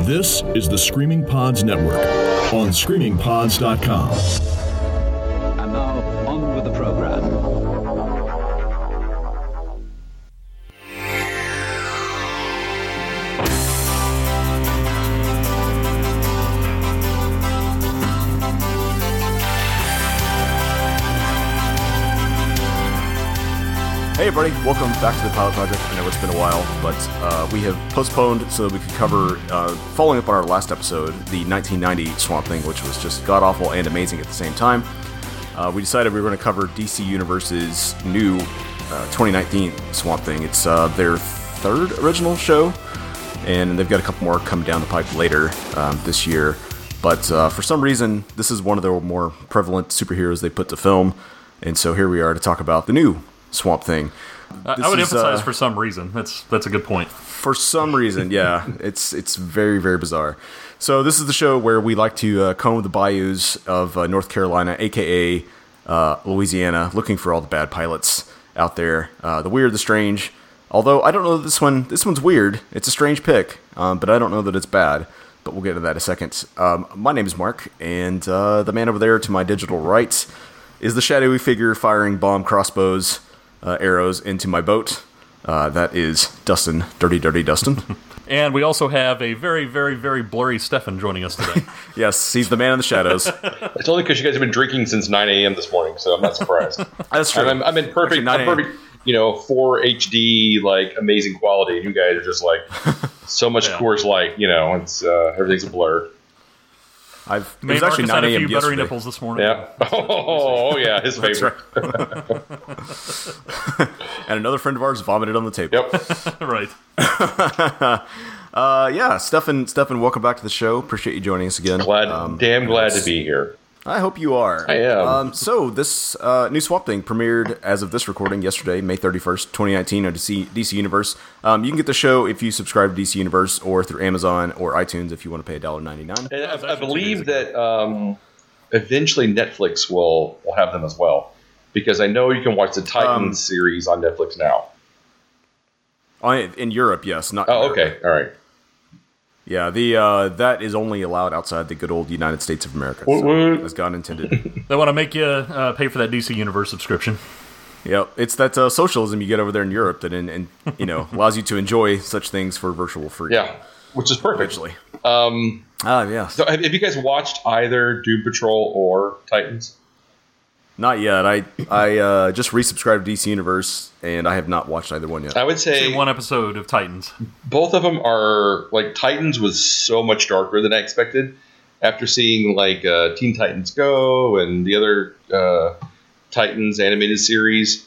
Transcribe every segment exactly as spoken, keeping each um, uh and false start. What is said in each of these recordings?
This is the Screaming Pods Network on screaming pods dot com. And now, on with the program. Hey everybody, welcome back to the Pilot Project. I know it's been a while, but uh, we have postponed so that we could cover, uh, following up on our last episode, the nineteen ninety Swamp Thing, which was just god-awful and amazing at the same time. Uh, we decided we were going to cover D C Universe's new uh, twenty nineteen Swamp Thing. It's uh, their third original show, and they've got a couple more coming down the pipe later um, this year. But uh, for some reason, this is one of their more prevalent superheroes they put to film, and so here we are to talk about the new Swamp Thing. I, I would is, emphasize uh, for some reason. That's that's a good point. For some reason, yeah. it's it's very, very bizarre. So this is the show where we like to uh, comb the bayous of uh, North Carolina, a k a. Uh, Louisiana, looking for all the bad pilots out there. Uh, the weird, the strange. Although, I don't know that this one, this one's weird. It's a strange pick, um, but I don't know that it's bad. But we'll get to that in a second. Um, my name is Mark, and uh, the man over there to my digital right is the shadowy figure firing bomb crossbows Uh, arrows into my boat. Uh, that is Dustin, Dirty Dirty Dustin. And we also have a very, very, very blurry Stefan joining us today. Yes, he's the man in the shadows. It's only because you guys have been drinking since nine a.m. this morning, so I'm not surprised. That's true. I'm, I'm in perfect, I'm perfect, you know, four H D, like, amazing quality. You guys are just like, so much yeah. Coors Light, you know, it's uh, everything's a blur. I've it was actually nine a.m. yesterday. Buttery nipples this morning. Yeah. Oh, oh yeah, his favorite. And another friend of ours vomited on the table. Yep. Right. uh, yeah, Stefan, Stefan, welcome back to the show. Appreciate you joining us again. Glad, um, damn glad to be here. I hope you are. I am. Um, so this uh, new Swamp Thing premiered as of this recording yesterday, May thirty-first, twenty nineteen, on D C, D C Universe. Um, you can get the show if you subscribe to D C Universe or through Amazon or iTunes if you want to pay one dollar ninety-nine. And I, I believe that um, eventually Netflix will, will have them as well, because I know you can watch the Titans um, series on Netflix now. In Europe, yes. Not. Oh, okay. All right. Yeah, the uh, that is only allowed outside the good old United States of America, so, as God intended. They want to make you uh, pay for that D C Universe subscription. Yep, it's that uh, socialism you get over there in Europe that, in, and you know, allows you to enjoy such things for virtual free. Yeah, which is perfect. Actually, um, ah, yeah. So, have, have you guys watched either Doom Patrol or Titans? Not yet. I I uh, just resubscribed to D C Universe, and I have not watched either one yet. I would say, say one episode of Titans. Both of them are, like, Titans was so much darker than I expected. After seeing, like, uh, Teen Titans Go and the other uh, Titans animated series,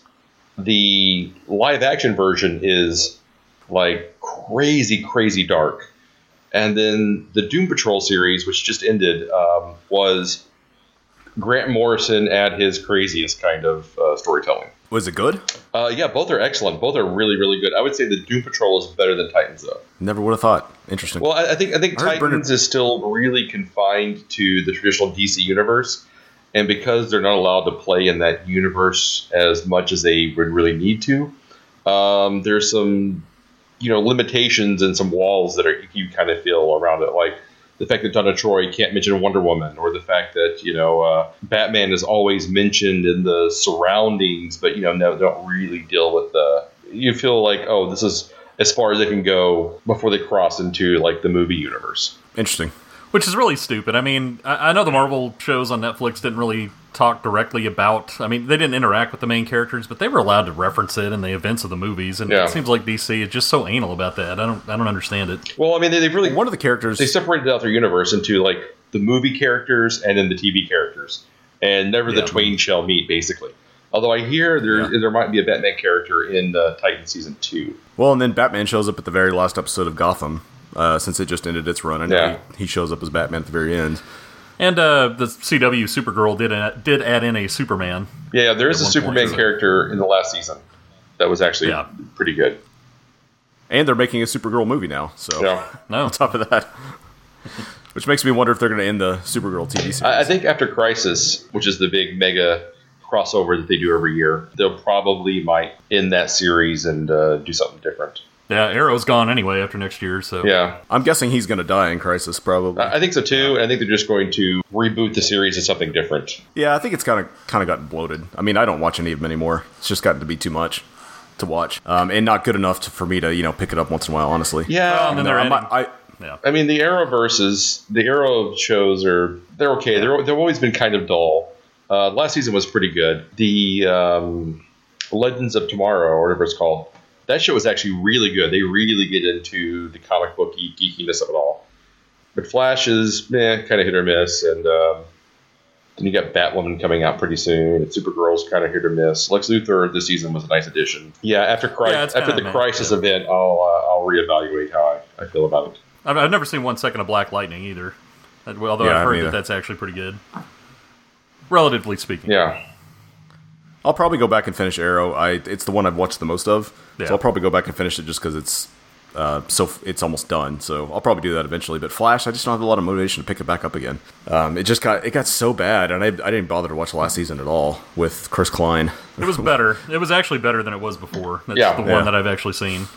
the live-action version is, like, crazy, crazy dark. And then the Doom Patrol series, which just ended, um, was Grant Morrison at his craziest kind of uh, storytelling. Was it good? Uh, yeah, both are excellent. Both are really, really good. I would say the Doom Patrol is better than Titans, though. Never would have thought. Interesting. Well, I, I think I think I Titans Bernard- is still really confined to the traditional D C universe, and because they're not allowed to play in that universe as much as they would really need to, um, there's some, you know, limitations and some walls that are you kind of feel around it, like the fact that Donna Troy can't mention Wonder Woman, or the fact that, you know, uh, Batman is always mentioned in the surroundings, but, you know, no, don't really deal with the... You feel like, oh, this is as far as they can go before they cross into, like, the movie universe. Interesting. Which is really stupid. I mean, I, I know the Marvel shows on Netflix didn't really talk directly about... I mean, they didn't interact with the main characters, but they were allowed to reference it in the events of the movies, and yeah. It seems like D C is just so anal about that. I don't I don't understand it. Well, I mean, they, they really... One of the characters... They separated out their universe into, like, the movie characters and then the T V characters. And never yeah. the twain shall meet, basically. Although I hear there yeah. there might be a Batman character in uh, Titan Season two. Well, and then Batman shows up at the very last episode of Gotham, uh, since it just ended its run. I know yeah. he, he shows up as Batman at the very end. And uh, the C W Supergirl did add, did add in a Superman. Yeah, there is a Superman point, character in the last season that was actually yeah. pretty good. And they're making a Supergirl movie now, so yeah. no. on top of that. Which makes me wonder if they're going to end the Supergirl T V series. I think after Crisis, which is the big mega crossover that they do every year, they'll probably might end that series and uh, do something different. Yeah, Arrow's gone anyway after next year, so... Yeah. I'm guessing he's going to die in Crisis, probably. I think so, too, and I think they're just going to reboot the series as something different. Yeah, I think it's kind of kind of gotten bloated. I mean, I don't watch any of them anymore. It's just gotten to be too much to watch, um, and not good enough to, for me to, you know, pick it up once in a while, honestly. Yeah. Well, and then they're I, I, yeah. I mean, the Arrowverses, the Arrow shows are, they're okay. They're, they've always been kind of dull. Uh, last season was pretty good. The um, Legends of Tomorrow, or whatever it's called, that show was actually really good. They really get into the comic book geekiness of it all. But Flash is, meh, kind of hit or miss. And um, then you got Batwoman coming out pretty soon. And Supergirl's kind of hit or miss. Lex Luthor this season was a nice addition. Yeah, after Cri- yeah, after the Crisis yeah. event, I'll uh, I'll reevaluate how I, I feel about it. I've, I've never seen one second of Black Lightning either. Although yeah, I've heard that that's actually pretty good. Relatively speaking. Yeah. I'll probably go back and finish Arrow. I It's the one I've watched the most of. Yeah. So I'll probably go back and finish it just because it's uh, so it's almost done. So I'll probably do that eventually. But Flash, I just don't have a lot of motivation to pick it back up again. Um, it just got it got so bad, and I, I didn't bother to watch the last season at all with Chris Klein. It was better. It was actually better than it was before. That's Yeah. the one Yeah. that I've actually seen.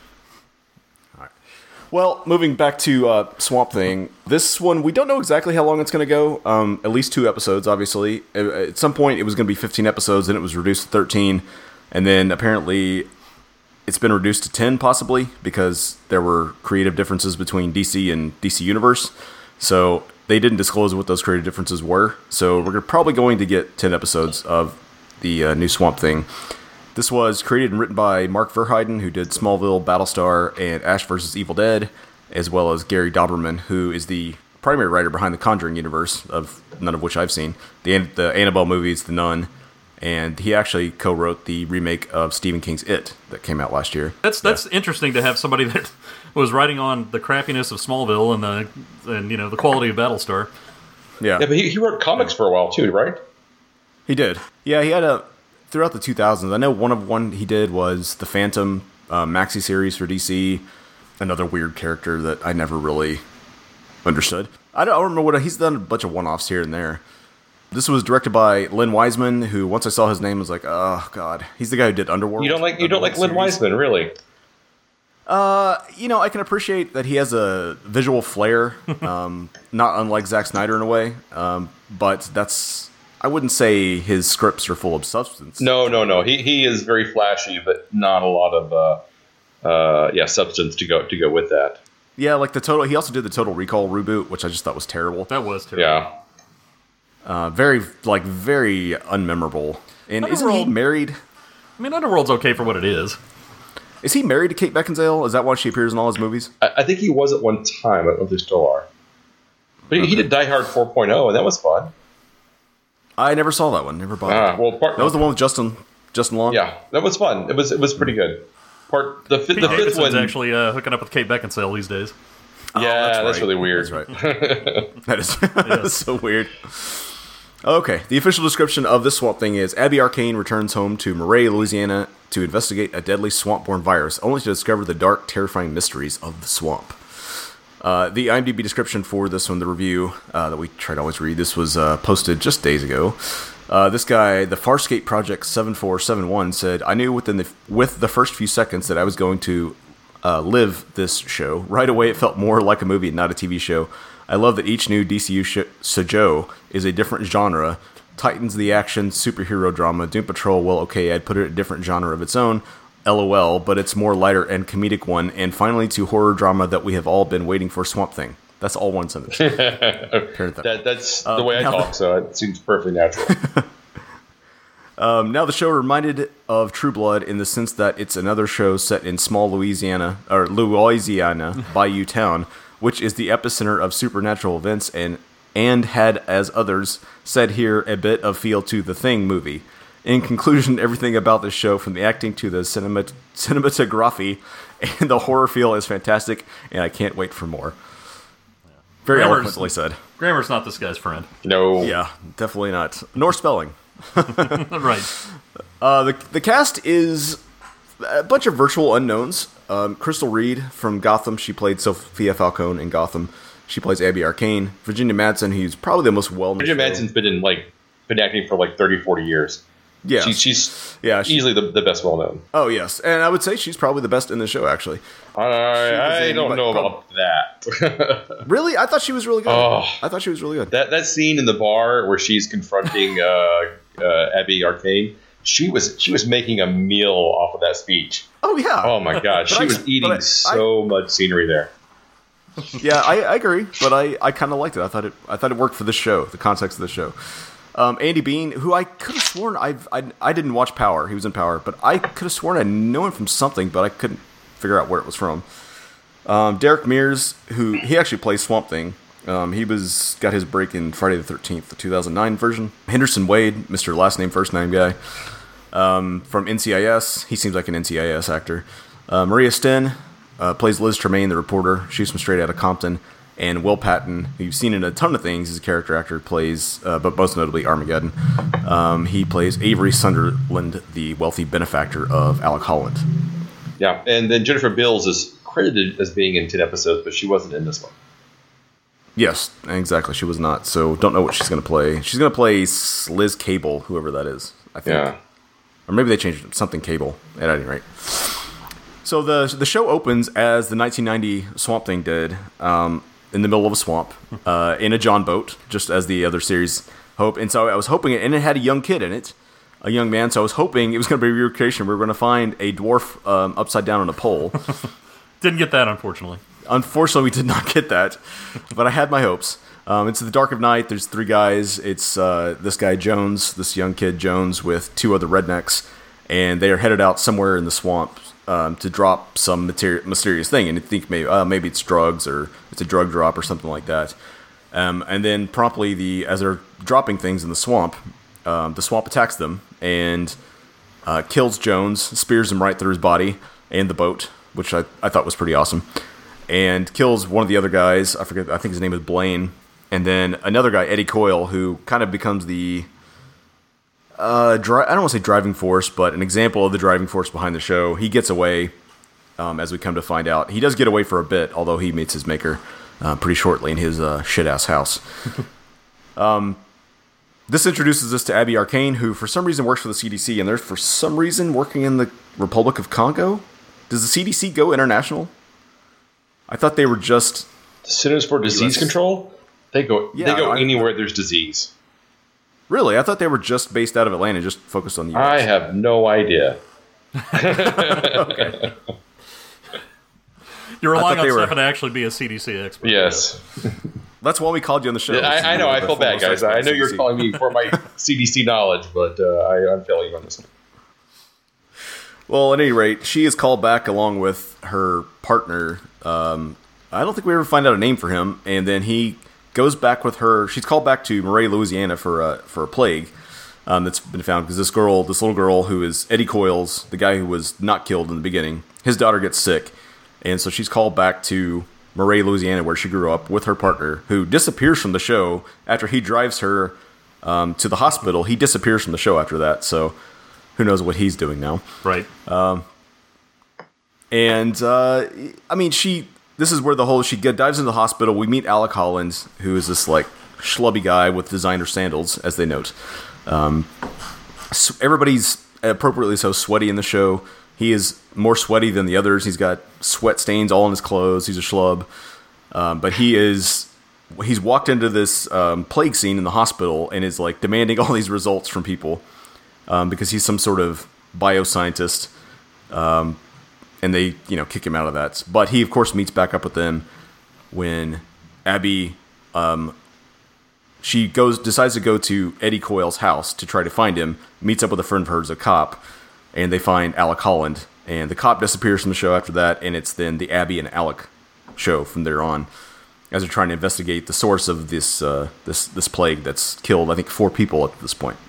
Well, moving back to uh, Swamp Thing, this one, we don't know exactly how long it's going to go. Um, at least two episodes, obviously. At some point, it was going to be fifteen episodes, and it was reduced to thirteen. And then, apparently, it's been reduced to ten, possibly, because there were creative differences between D C and D C Universe. So, they didn't disclose what those creative differences were. So, we're probably going to get ten episodes of the uh, new Swamp Thing. This was created and written by Mark Verheiden, who did Smallville, Battlestar, and Ash versus. Evil Dead, as well as Gary Dauberman, who is the primary writer behind the Conjuring universe, of none of which I've seen, the the Annabelle movies, The Nun, and he actually co-wrote the remake of Stephen King's It that came out last year. That's that's yeah. interesting to have somebody that was writing on the crappiness of Smallville and the and you know the quality of Battlestar. Yeah, yeah, but he, he wrote comics for a while too, right? He did. Yeah, he had a. Throughout the two thousands, I know one of one he did was the Phantom uh, maxi series for D C, another weird character that I never really understood. I don't, I don't remember what he's done a bunch of one-offs here and there. This was directed by Len Wiseman, who once I saw his name I was like, oh god, he's the guy who did Underworld. You don't like you don't like Len Wiseman, really? Uh, you know, I can appreciate that he has a visual flair, um, not unlike Zack Snyder in a way, um, but that's. I wouldn't say his scripts are full of substance. No, no, no. He he is very flashy, but not a lot of uh, uh, yeah substance to go to go with that. Yeah, like the total. He also did the Total Recall reboot, which I just thought was terrible. That was terrible. Yeah. Uh, very like very unmemorable. And isn't he married? I mean, Underworld's okay for what it is. Is he married to Kate Beckinsale? Is that why she appears in all his movies? I, I think he was at one time. I don't know if they still are. But he, okay. he did Die Hard four point oh, and that was fun. I never saw that one. Never bothered. Ah, well, part, that was the one with Justin Justin Long. Yeah, that was fun. It was it was pretty good. Part the, Pete the fifth one actually uh, hooking up with Kate Beckinsale these days. Yeah, oh, that's, that's right. really weird. That's right. that is that's so weird. Okay, the official description of this Swamp Thing is Abby Arcane returns home to Murray, Louisiana, to investigate a deadly swamp-borne virus, only to discover the dark, terrifying mysteries of the swamp. Uh, the IMDb description for this one, the review uh, that we try to always read, this was uh, posted just days ago. Uh, this guy, the Farscape Project seven four seven one, said, I knew within the with the first few seconds that I was going to uh, live this show. Right away, it felt more like a movie and not a T V show. I love that each new D C U sh- Shoujo is a different genre. Titans, the action, superhero drama. Doom Patrol, well, okay, I'd put it in a different genre of its own. LOL, but it's more lighter and comedic one. And finally, to horror drama that we have all been waiting for, Swamp Thing. That's all one sentence. that, that's uh, the way I talk, the, so it seems perfectly natural. um, now, the show reminded of True Blood in the sense that it's another show set in small Louisiana, or Louisiana, Bayou Town, which is the epicenter of supernatural events and and had, as others said here, a bit of feel to The Thing movie. In conclusion, everything about this show, from the acting to the cinemat- cinematography and the horror feel, is fantastic, and I can't wait for more. Very Grammer's, eloquently said. Grammer's not this guy's friend. No. Yeah, definitely not. Nor spelling. Right. Uh, the the cast is a bunch of virtual unknowns. Um, Crystal Reed from Gotham, she played Sophia Falcone in Gotham. She plays Abby Arcane. Virginia Madsen, who's probably the most well-known. Virginia Madsen's been in like been acting for like thirty, forty years. Yeah, she, she's yeah, she, easily the, the best well known. Oh yes, and I would say she's probably the best in the show. Actually, I, I don't know about that. Really, I thought she was really good. Oh, I thought she was really good. That that scene in the bar where she's confronting uh, uh, Abby Arcane, she was she was making a meal off of that speech. Oh yeah. Oh my god, she I, was eating I, so I, much scenery there. Yeah, I, I agree, but I, I kind of liked it. I thought it I thought it worked for the show, the context of the show. Um, Andy Bean, who I could have sworn I've, I I didn't watch Power. He was in Power, but I could have sworn I know him from something, but I couldn't figure out where it was from. Um, Derek Mears, who he actually plays Swamp Thing. Um, he was got his break in Friday the thirteenth, the two thousand nine version. Henderson Wade, Mister Last Name First Name guy, um, from N C I S. He seems like an N C I S actor. Uh, Maria Sten uh, plays Liz Tremaine, the reporter. She's from Straight Outta Compton. And Will Patton, who you've seen in a ton of things, he's a character actor, plays, uh, but most notably Armageddon. Um, he plays Avery Sunderland, the wealthy benefactor of Alec Holland. Yeah, and then Jennifer Bills is credited as being in ten episodes, but she wasn't in this one. Yes, exactly. She was not. So don't know what she's going to play. She's going to play Liz Cable, whoever that is, I think. Yeah. Or maybe they changed it, something Cable, at any rate. So the the show opens as the nineteen ninety Swamp Thing did. Um, in the middle of a swamp, uh, in a John boat, just as the other series hope. And so I was hoping, and it had a young kid in it, a young man. So I was hoping it was going to be a recreation. We were going to find a dwarf um, upside down on a pole. Didn't get that, unfortunately. Unfortunately, we did not get that, but I had my hopes. Um, it's the dark of night. There's three guys. It's uh, this guy Jones, this young kid Jones, with two other rednecks, and they are headed out somewhere in the swamp. Um, to drop some materi- mysterious thing, and you think maybe uh, maybe it's drugs or it's a drug drop or something like that. Um, and then promptly, the as they're dropping things in the swamp, um, the swamp attacks them and uh, kills Jones, spears him right through his body and the boat, which I, I thought was pretty awesome, and kills one of the other guys. I forget. I think his name is Blaine, and then another guy, Eddie Coyle, who kind of becomes the Uh, dri- I don't want to say driving force, but an example of the driving force behind the show. He gets away, um, as we come to find out. He does get away for a bit, although he meets his maker uh, pretty shortly in his uh, shit-ass house. um, this introduces us to Abby Arcane, who for some reason works for the C D C, and they're for some reason working in the Republic of Congo. Does the C D C go international? I thought they were just... The Centers for Disease U S Control? They go, yeah, they go I, anywhere there's disease. Really? I thought they were just based out of Atlanta, just focused on the U S. I have no idea. Okay. You're relying on Stefan to actually be a C D C expert. Yes. That's why we called you on the show. Yeah, I, I know. I feel bad, guys. I know you're calling me for my C D C knowledge, but uh, I, I'm failing on this one. Well, at any rate, she is called back along with her partner. Um, I don't think we ever find out a name for him, and then he... goes back with her. She's called back to Murray, Louisiana for a for a plague um, that's been found because this girl, this little girl who is Eddie Coyles, the guy who was not killed in the beginning, his daughter gets sick, and so she's called back to Murray, Louisiana, where she grew up with her partner, who disappears from the show after he drives her um, to the hospital. He disappears from the show after that, so who knows what he's doing now? Right. Um, and uh, I mean, she. This is where the whole, she dives into the hospital. We meet Alec Holland, who is this, like, schlubby guy with designer sandals, as they note. Um, so everybody's appropriately so sweaty in the show. He is more sweaty than the others. He's got sweat stains all on his clothes. He's a schlub. Um, but he is, he's walked into this um, plague scene in the hospital and is, like, demanding all these results from people um, because he's some sort of bioscientist. Um And they, you know, kick him out of that. But he, of course, meets back up with them when Abby, um, she goes, decides to go to Eddie Coyle's house to try to find him. Meets up with a friend of hers, a cop, and they find Alec Holland. And the cop disappears from the show after that, and it's then the Abby and Alec show from there on, as they're trying to investigate the source of this uh, this this plague that's killed, I think, four people at this point.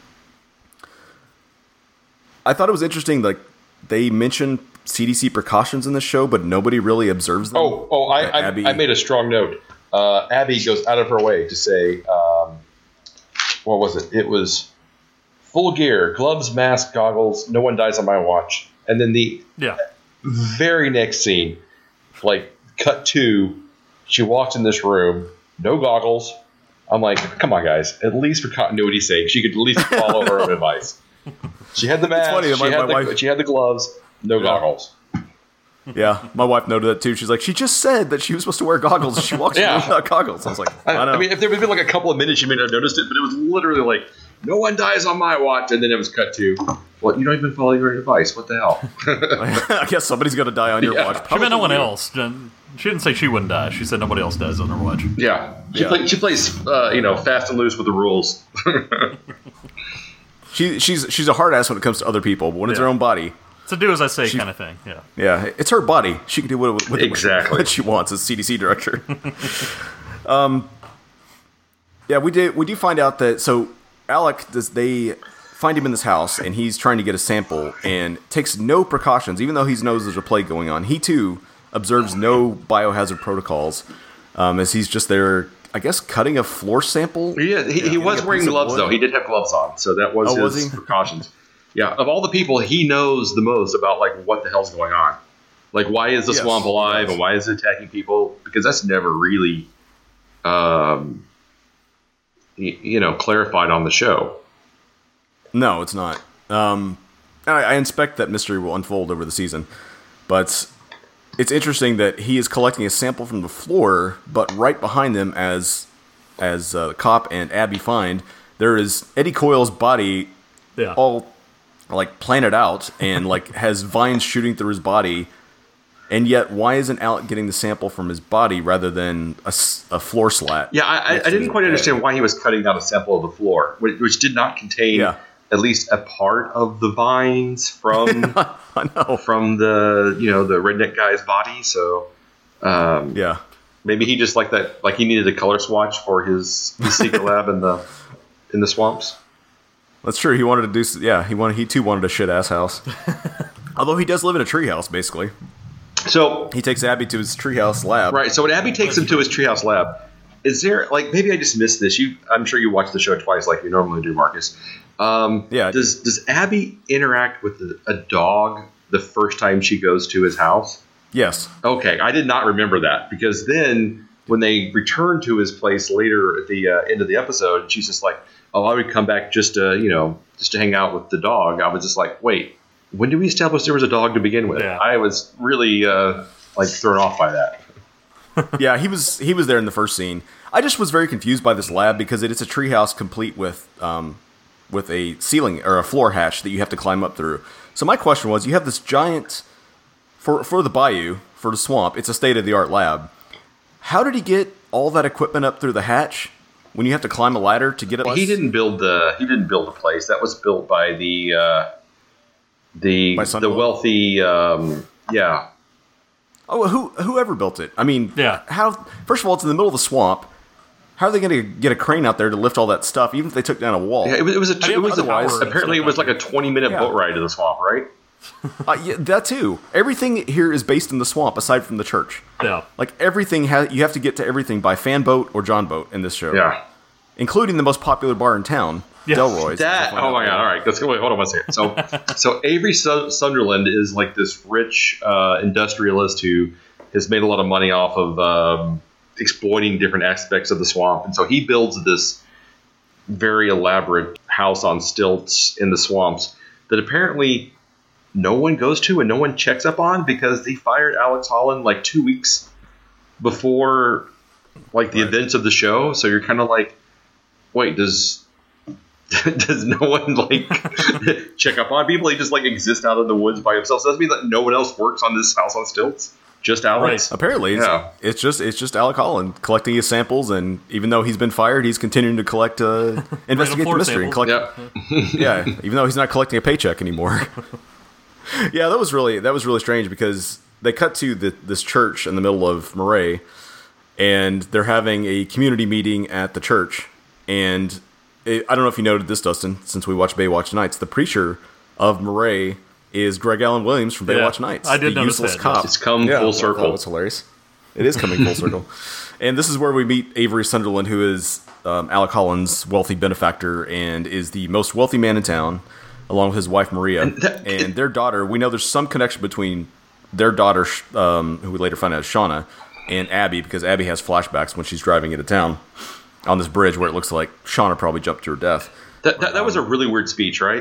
I thought it was interesting, like they mentioned C D C precautions in the show, but nobody really observes them. Oh, oh, I, I, Abby... I made a strong note. Uh, Abby goes out of her way to say, um, what was it? It was full gear, gloves, mask, goggles. No one dies on my watch. And then the yeah. very next scene, like cut to, she walks in this room, no goggles. I'm like, come on, guys. At least for continuity's sake, she could at least follow her own advice. She had the mask. funny that she, my- had my the, wife- she had the gloves. No goggles. Yeah, my wife noted that too. She's like, she just said that she was supposed to wear goggles, and she walks Yeah. around without goggles. I was like, I, I, know. I mean, if there had been like a couple of minutes, you may not have noticed it, but it was literally like, no one dies on my watch, and then it was cut to, well, you don't even follow your advice. What the hell? I guess somebody's gonna die on your Yeah. watch. She meant no one you. else. She didn't say she wouldn't die. She said nobody else dies on her watch. Yeah, she, Yeah. Play, she plays, uh, you know, fast and loose with the rules. She, she's she's a hard ass when it comes to other people, but when it's Yeah. her own body, It's a do as I say kind of thing. Yeah. yeah, it's her body. She can do what, what, Exactly. what she wants as C D C director. um, yeah, we did. We do find out that so Alec does they find him in this house and he's trying to get a sample and takes no precautions, even though he knows there's a plague going on. He too observes no biohazard protocols um, as he's just there. I guess cutting a floor sample. Yeah, he, he was Getting a wearing piece of gloves, wood. though. He did have gloves on, so that was Oh, was his he? precautions. Yeah, of all the people, he knows the most about, like, what the hell's going on. Like, why is the Yes, swamp alive, yes. and why is it attacking people? Because that's never really, um, y- you know, clarified on the show. No, it's not. Um, I, I inspect that mystery will unfold over the season, but it's interesting that he is collecting a sample from the floor, but right behind them, as as uh, Cop and Abby find, there is Eddie Coyle's body, Yeah. all like planted out and like has vines shooting through his body. And yet, why isn't Alec getting the sample from his body rather than a, s- a floor slat? Yeah, I, I, I didn't quite understand why he was cutting down a sample of the floor, which, which did not contain Yeah. at least a part of the vines from I know. from the you know the redneck guy's body. So um, Yeah. maybe he just like that, like he needed a color swatch for his, his secret lab in the in the swamps. That's true. He wanted to do. s- Yeah, he wanted. He too wanted a shit ass house. Although he does live in a treehouse, basically. So He takes Abby to his treehouse lab. right, so when Abby takes him to his treehouse lab, is there like maybe I just missed this? You, I'm sure you watched the show twice, like you normally do, Marcus. Um, Yeah. Does Does Abby interact with a, a dog the first time she goes to his house? Yes. Okay, I did not remember that because then when they return to his place later at the uh, end of the episode, she's just like, "Oh, I would come back just to you know just to hang out with the dog." I was just like, "Wait, when did we establish there was a dog to begin with?" Yeah. I was really uh, like thrown off by that. Yeah, he was. He was there in the first scene. I just was very confused by this lab because it is a treehouse complete with um, with a ceiling or a floor hatch that you have to climb up through. So my question was, you have this giant for for the bayou for the swamp. It's a state of the art lab. How did he get all that equipment up through the hatch when you have to climb a ladder to get up? He didn't build the he didn't build the place. That was built by the uh, the By the Sunderland? wealthy. Um, yeah, Oh, who whoever built it? I mean, Yeah. How? First of all, it's in the middle of the swamp. How are they going to get a crane out there to lift all that stuff? Even if they took down a wall. yeah. It was, it was a I it was a, otherwise- apparently it was like a twenty minute Yeah. boat ride to the swamp, right? Uh, yeah, that too. Everything here is based in the swamp, aside from the church. Yeah. Like everything has, you have to get to everything by fan boat or John boat in this show. Yeah. including the most popular bar in town, Yes. Delroy's. That oh my god! All right, let's go. Wait, hold on one second. So, so Avery Su- Sunderland is like this rich uh, industrialist who has made a lot of money off of um, exploiting different aspects of the swamp, and so he builds this very elaborate house on stilts in the swamps that apparently no one goes to and no one checks up on because they fired Alex Holland like two weeks before like the Right. events of the show. So you're kind of like, wait, does does no one like check up on people? He just like exists out in the woods by himself. So does that mean that no one else works on this house on stilts? Just Alex? Apparently, it's, Yeah. it's just it's just Alec Holland collecting his samples, and even though he's been fired, he's continuing to collect, uh, investigate the floor mystery, and samples. collect. Yep. Yeah, even though he's not collecting a paycheck anymore. Yeah, that was really that was really strange because they cut to the, this church in the middle of Murray, and they're having a community meeting at the church. And it, I don't know if you noted this, Dustin, since we watch Baywatch Nights, the preacher of Murray is Greg Allen Williams from Yeah, Baywatch Nights. I did the notice useless that, cop. yes. It's come Yeah, full I thought circle. That was hilarious. It is coming full circle. And this is where we meet Avery Sunderland, who is um, Alec Holland's wealthy benefactor and is the most wealthy man in town, along with his wife Maria and, that- their daughter. We know there's some connection between their daughter, um, who we later find out is Shauna, and Abby, because Abby has flashbacks when she's driving into town on this bridge where it looks like Shauna probably jumped to her death. That, that, that was a really weird speech, right?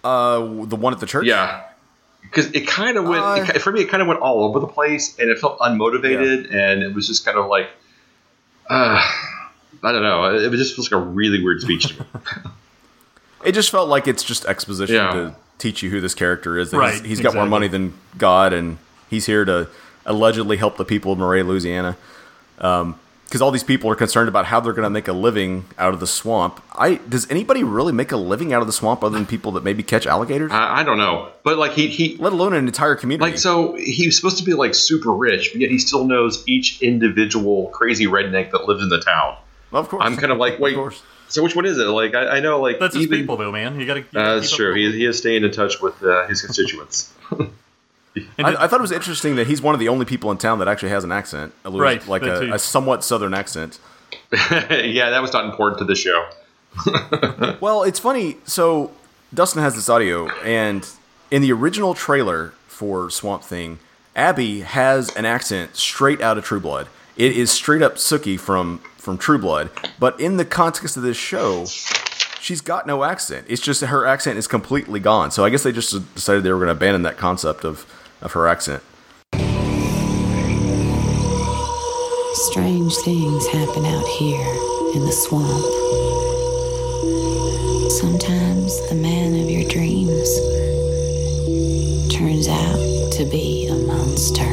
Uh, the one at the church? Yeah. Because it kind of went, uh, it, for me, it kind of went all over the place, and it felt unmotivated, yeah. and it was just kind of like, uh, I don't know. It was just feels like a really weird speech to me. It just felt like it's just exposition yeah. to teach you who this character is. That right, he's, he's got exactly. more money than God, and he's here to allegedly help the people of Moray, Louisiana. Um, because all these people are concerned about how they're going to make a living out of the swamp. I does anybody really make a living out of the swamp other than people that maybe catch alligators? I, I don't know, but like he, he, let alone an entire community. Like so, he's supposed to be like super rich, but yet he still knows each individual crazy redneck that lives in the town. Well, of course, I'm kind of like, wait, so which one is it? Like I, I know, like that's his even, people, though, man. You got to. Uh, that's true. He, he is staying in touch with uh, his constituents. I, I thought it was interesting that he's one of the only people in town that actually has an accent, a little, right? Like a, a somewhat southern accent. Yeah, that was not important to the show. Well, it's funny. So Dustin has this audio, and in the original trailer for Swamp Thing, Abby has an accent straight out of True Blood. It is straight up Sookie from from True Blood, but in the context of this show, she's got no accent. It's just her accent is completely gone. So I guess they just decided they were going to abandon that concept of, of her accent. Strange things happen out here in the swamp. Sometimes the man of your dreams turns out to be a monster.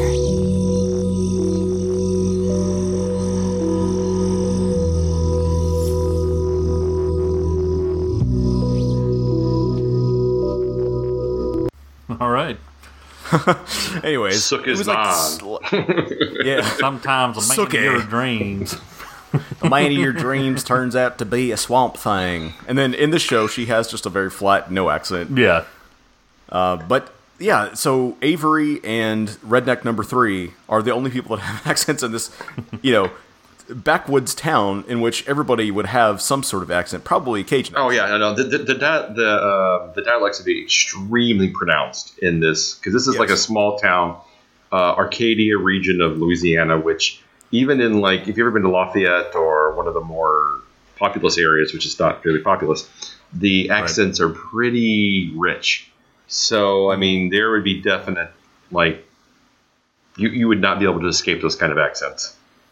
All right. Anyways, Sook it is was like, yeah. Sometimes a man Sookie. of your dreams. The man of your dreams turns out to be a swamp thing. And then in the show, she has just a very flat, no accent. Yeah. Uh, but yeah, so Avery and Redneck Number Three are the only people that have accents in this, you know, backwoods town in which everybody would have some sort of accent, probably Cajun. Oh yeah, no, no. The the the the, the, uh, the dialects would be extremely pronounced in this because this is yes. like a small town, uh, Arcadia region of Louisiana, which even in like if you've ever been to Lafayette or one of the more populous areas, which is not really populous, the accents right. are pretty rich. So I mean, there would be definite like you you would not be able to escape those kind of accents.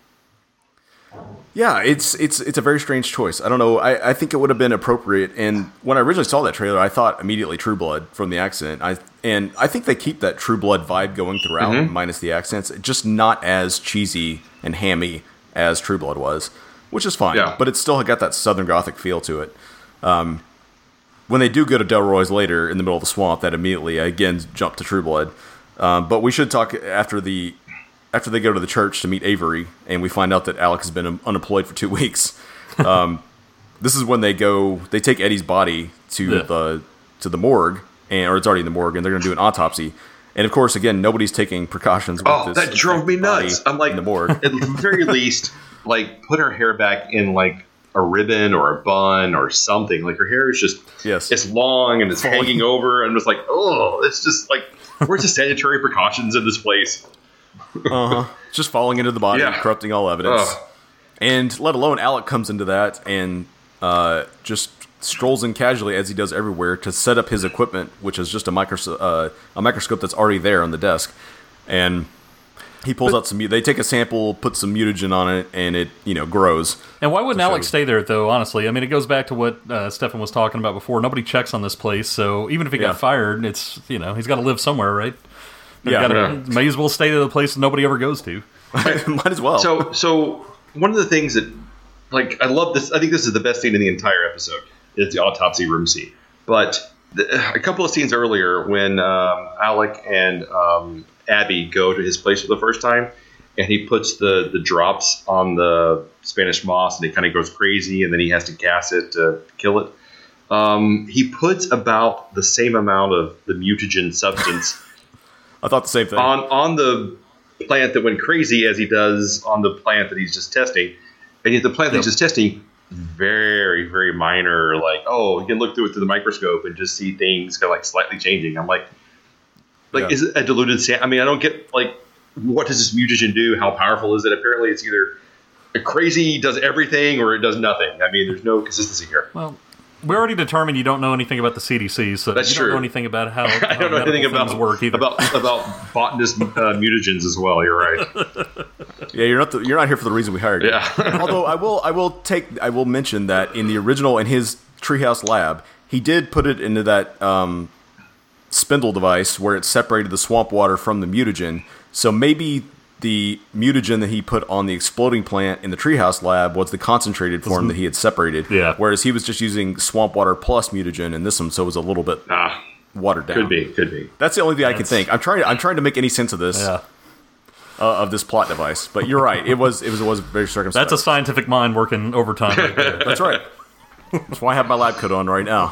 Yeah, it's it's it's a very strange choice. I don't know. I, I think it would have been appropriate. And when I originally saw that trailer, I thought immediately True Blood from the accent. I and I think they keep that True Blood vibe going throughout, mm-hmm. minus the accents. Just not as cheesy and hammy as True Blood was, which is fine. Yeah. But it's still got that Southern Gothic feel to it. Um, when they do go to Delroy's later in the middle of the swamp, that immediately again jump to True Blood. Um, but we should talk after the. After they go to the church to meet Avery, and we find out that Alec has been unemployed for two weeks. Um, this is when they go. They take Eddie's body to yeah. the to the morgue, and or it's already in the morgue, and they're going to do an autopsy. And of course, again, nobody's taking precautions. With oh, this that drove me nuts! I'm like, in the morgue. At the very least, like put her hair back in like a ribbon or a bun or something. Like her hair is just yes, it's long and it's Falling. hanging over, and it's like, oh, it's just like where's the sanitary precautions in this place? Uh-huh. Just falling into the body, yeah. corrupting all evidence. Ugh. And let alone Alec comes into that and uh, just strolls in casually, as he does everywhere, to set up his equipment, which is just a, micros- uh, a microscope that's already there on the desk. And he pulls but, out some... They take a sample, put some mutagen on it, and it, you know, grows. And why wouldn't Alec stay there, though, honestly? I mean, it goes back to what uh, Stefan was talking about before. Nobody checks on this place, so even if he yeah. got fired, it's, you know, he's got to live somewhere, right? Yeah, gotta, yeah. May as well stay to the place nobody ever goes to. Might as well. So, so one of the things that, like, I love this. I think this is the best scene in the entire episode. Is the autopsy room scene. But the, a couple of scenes earlier, when um, Alec and um, Abby go to his place for the first time, and he puts the the drops on the Spanish moss, and it kind of goes crazy, and then he has to gas it to kill it. Um, he puts about the same amount of the mutagen substance. I thought the same thing. On on the plant that went crazy as he does on the plant that he's just testing. And yet the plant that yep. he's just testing, very, very minor. Like, oh, you can look through it through the microscope and just see things kind of like slightly changing. I'm like, like yeah. is it a diluted sand? I mean, I don't get, like, what does this mutagen do? How powerful is it? Apparently it's either a crazy does everything or it does nothing. I mean, there's no consistency here. Well, we already determined you don't know anything about the C D C, so That's you true. don't know anything about how, how I don't know anything about work either. about about botanist uh, mutagens as well. You're right. Yeah, you're not the, you're not here for the reason we hired you. Yeah. Although I will I will take I will mention that in the original in his Treehouse lab, he did put it into that um, spindle device where it separated the swamp water from the mutagen. So maybe the mutagen that he put on the exploding plant in the Treehouse lab was the concentrated form that he had separated. Yeah. Whereas he was just using swamp water plus mutagen in this one, so it was a little bit Ah, watered down. could be, could be. That's the only thing I can That's- think. I'm trying. I'm trying to make any sense of this. Yeah. Uh, of this plot device, but you're right. It was it was it was very circumspect. That's a scientific mind working overtime right there. That's right. That's why I have my lab coat on right now.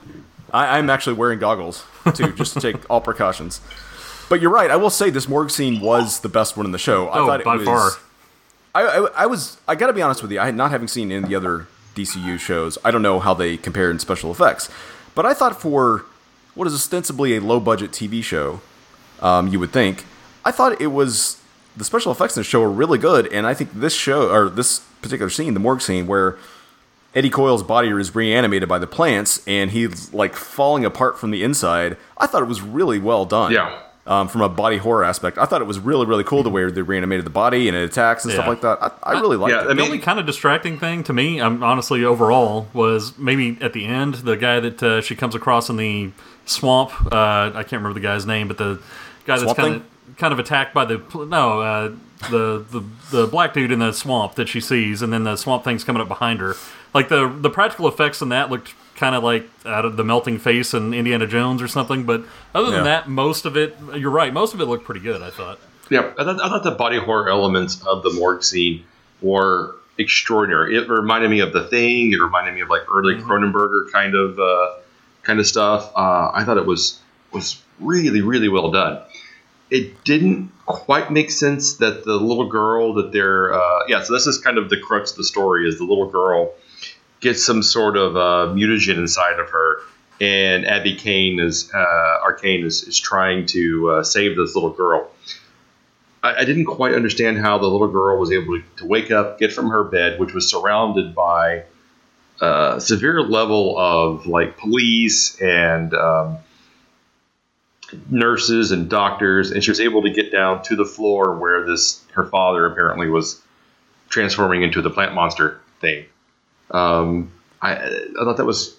I, I'm actually wearing goggles too, just to take all precautions. But you're right. I will say this morgue scene was the best one in the show. I Oh, thought it by was, far. I, I, I was. I got to be honest with you. I not having seen any of the other D C U shows, I don't know how they compare in special effects. But I thought for what is ostensibly a low budget T V show, um, you would think, I thought it was. The special effects in the show are really good, and I think this show, or this particular scene, the morgue scene, where Eddie Coyle's body is reanimated by the plants, and he's, like, falling apart from the inside, I thought it was really well done. Yeah. Um, from a body horror aspect. I thought it was really, really cool the way they reanimated the body, and it attacks and Yeah. stuff like that. I, I really liked yeah, it. I mean- The only kind of distracting thing to me, um, honestly, overall, was maybe at the end, the guy that uh, she comes across in the swamp. Uh, I can't remember the guy's name, but the guy that's Swamp kind Thing? of kind of attacked by the no uh, the, the the black dude in the swamp that she sees, and then the swamp thing's coming up behind her. Like the the practical effects in that looked kind of like out of the melting face in Indiana Jones or something. But other than Yeah. that, most of it, you're right, most of it looked pretty good, I thought. Yeah, I thought, I thought the body horror elements of the morgue scene were extraordinary. It reminded me of The Thing. It reminded me of like early Cronenberger kind of uh, kind of stuff. Uh, I thought it was was really really well done. It didn't quite make sense that the little girl that they're uh, yeah. So this is kind of the crux of the story: is the little girl gets some sort of uh, mutagen inside of her, and Abby Kane is uh, Arcane is, is trying to uh, save this little girl. I, I didn't quite understand how the little girl was able to, to wake up, get from her bed, which was surrounded by a severe level of like police and um, nurses and doctors, and she was able to get down to the floor where this her father apparently was transforming into the plant monster thing. Um, I, I thought that was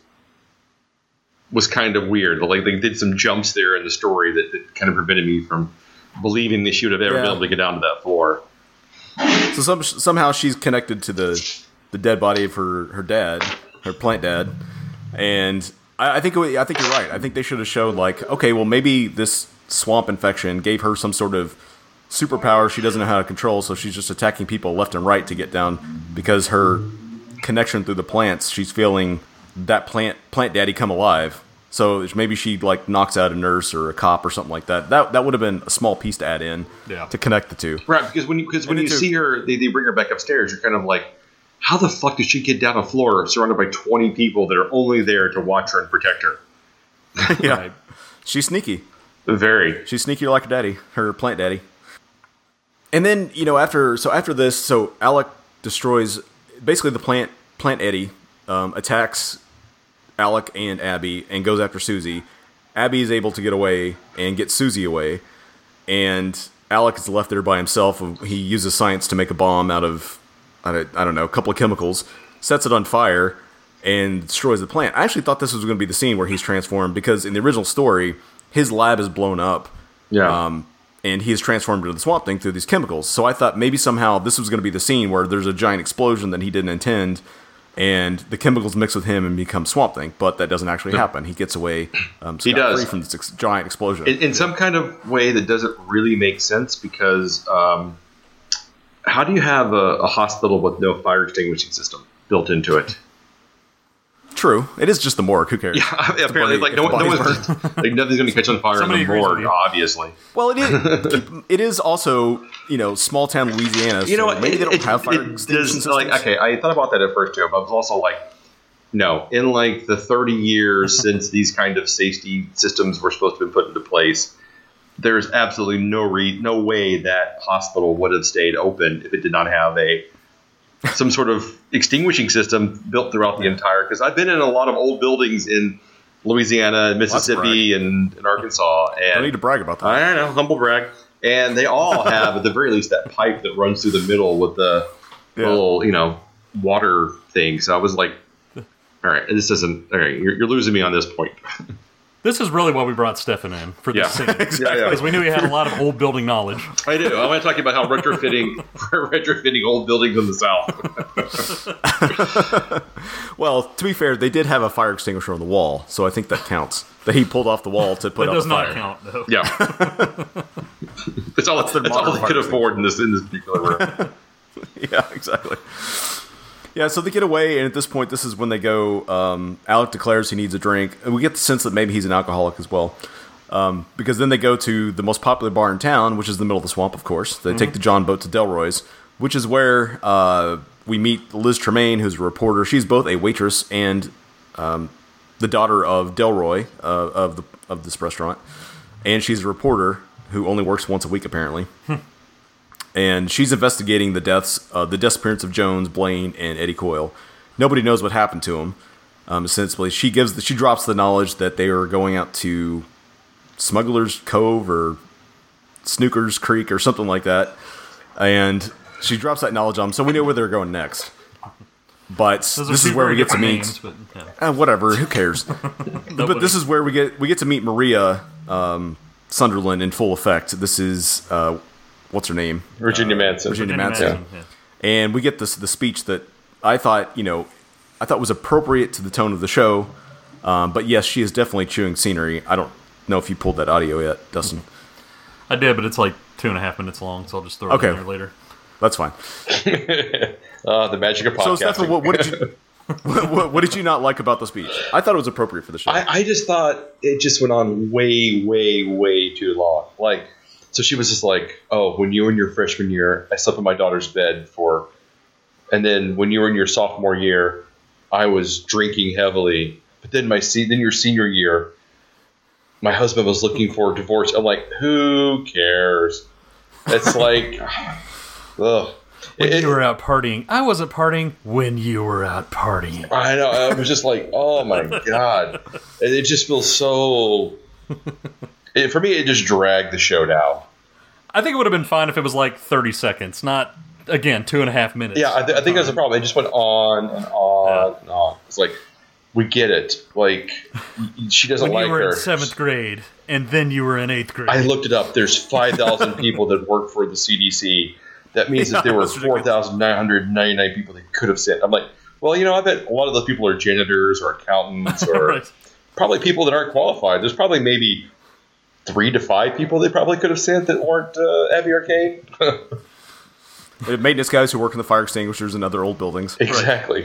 was kind of weird. Like they did some jumps there in the story that, that kind of prevented me from believing that she would have ever Yeah. been able to get down to that floor. So some, somehow she's connected to the the dead body of her, her dad, her plant dad, and I, I think it- I think you're right. I think they should have showed like, okay, well maybe this swamp infection gave her some sort of superpower she doesn't know how to control, so she's just attacking people left and right to get down because her connection through the plants, she's feeling that plant plant daddy come alive. So maybe she like knocks out a nurse or a cop or something like that. That that would have been a small piece to add in Yeah. to connect the two. Right, because when you because when And you it's a- see her, they, they bring her back upstairs. You're kind of like, how the fuck did she get down a floor surrounded by twenty people that are only there to watch her and protect her? Yeah, Right. she's sneaky. Very. She's sneaky like her daddy, her plant daddy. And then, you know, after so after this, so Alec destroys basically the plant plant Eddie, um, attacks Alec and Abby and goes after Susie. Abby is able to get away and get Susie away, and Alec is left there by himself. He uses science to make a bomb out of I don't, I don't know, a couple of chemicals, sets it on fire, and destroys the plant. I actually thought this was going to be the scene where he's transformed, because in the original story, his lab is blown up. Yeah. Um, and he is transformed into the Swamp Thing through these chemicals. So I thought maybe somehow this was going to be the scene where there's a giant explosion that he didn't intend, and the chemicals mix with him and become Swamp Thing. But that doesn't actually happen. He gets away um, He does. scot-free from this ex- giant explosion. in, in some kind of way that doesn't really make sense, because um, how do you have a, a hospital with no fire extinguishing system built into it? True. It is just the morgue. Who cares? Yeah, apparently, body- like no, if the no body's one's like nothing's going to catch on fire Somebody in the agrees with morgue, you. obviously. Well, it is. It is also, you know, small town Louisiana. You know so what? Maybe it, they don't it, have fire it extinguishing does, like, systems. okay, I thought about that at first too, but I was also like, no. In like the thirty years since these kind of safety systems were supposed to be put into place, there's absolutely no re- no way that hospital would have stayed open if it did not have a some sort of extinguishing system built throughout the entire. Because I've been in a lot of old buildings in Louisiana, Mississippi, and, and Arkansas. And I need to brag about that. I don't know, humble brag. And they all have, at the very least, that pipe that runs through the middle with the yeah. little, you know, water thing. So I was like, all right, this doesn't. All right, you're, you're losing me on this point. This is really why we brought Stefan in for this yeah. scene. Exactly. Because we knew he had a lot of old building knowledge. I do. I want to talk about how retrofitting retrofitting old buildings in the South. Well, to be fair, they did have a fire extinguisher on the wall, so I think that counts. That he pulled off the wall to put it out does the not fire. count, though. Yeah. It's all, that's that's all they could afford in this, in this particular room. Yeah, exactly. Yeah, so they get away, and at this point, this is when they go. Um, Alec declares he needs a drink, and we get the sense that maybe he's an alcoholic as well. Um, because then they go to the most popular bar in town, which is the middle of the swamp, of course. They mm-hmm. take the John boat to Delroy's, which is where uh, we meet Liz Tremaine, who's a reporter. She's both a waitress and um, the daughter of Delroy uh, of the of this restaurant, and she's a reporter who only works once a week, apparently. And she's investigating the deaths, uh, the disappearance of Jones, Blaine, and Eddie Coyle. Nobody knows what happened to them. Um, essentially, she gives the, she drops the knowledge that they are going out to Smuggler's Cove or Snooker's Creek or something like that, and she drops that knowledge on them, so we know where they're going next. But this is where we get to meet. Names, but, yeah. uh, whatever, who cares? But this is where we get we get to meet Maria um, Sunderland in full effect. This is. Uh, What's her name? Virginia uh, Madsen. Virginia, Virginia Madsen. Madsen. Yeah. And we get this the speech that I thought, you know, I thought was appropriate to the tone of the show. Um, but yes, she is definitely chewing scenery. I don't know if you pulled that audio yet, Dustin. I did, but it's like two and a half minutes long, so I'll just throw okay. it in there later. That's fine. uh, the magic of podcasting. So, Stefan, what, what did you what, what, what did you not like about the speech? I thought it was appropriate for the show. I, I just thought it just went on way, way, way too long. Like. So she was just like, oh, when you were in your freshman year, I slept in my daughter's bed for, and then when you were in your sophomore year, I was drinking heavily. But then my se- then your senior year, my husband was looking for a divorce. I'm like, who cares? It's like, ugh. When it, you were out partying, I wasn't partying when you were out partying. I know. I was just like, oh my God. And it just feels so. It, for me, it just dragged the show down. I think it would have been fine if it was like thirty seconds, not, again, two and a half minutes. Yeah, I, th- I think that's the problem. It just went on and on yeah. and on. It's like, we get it. Like, she doesn't when like you were her. in seventh grade, and then you were in eighth grade. I looked it up. There's five thousand people that work for the C D C. That means yeah, that there were four thousand nine hundred ninety-nine people they could have sent. I'm like, well, you know, I bet a lot of those people are janitors or accountants or right. probably people that aren't qualified. There's probably maybe three to five people they probably could have sent that weren't uh, Abby Arcane. Maintenance guys who work in the fire extinguishers and other old buildings. Exactly.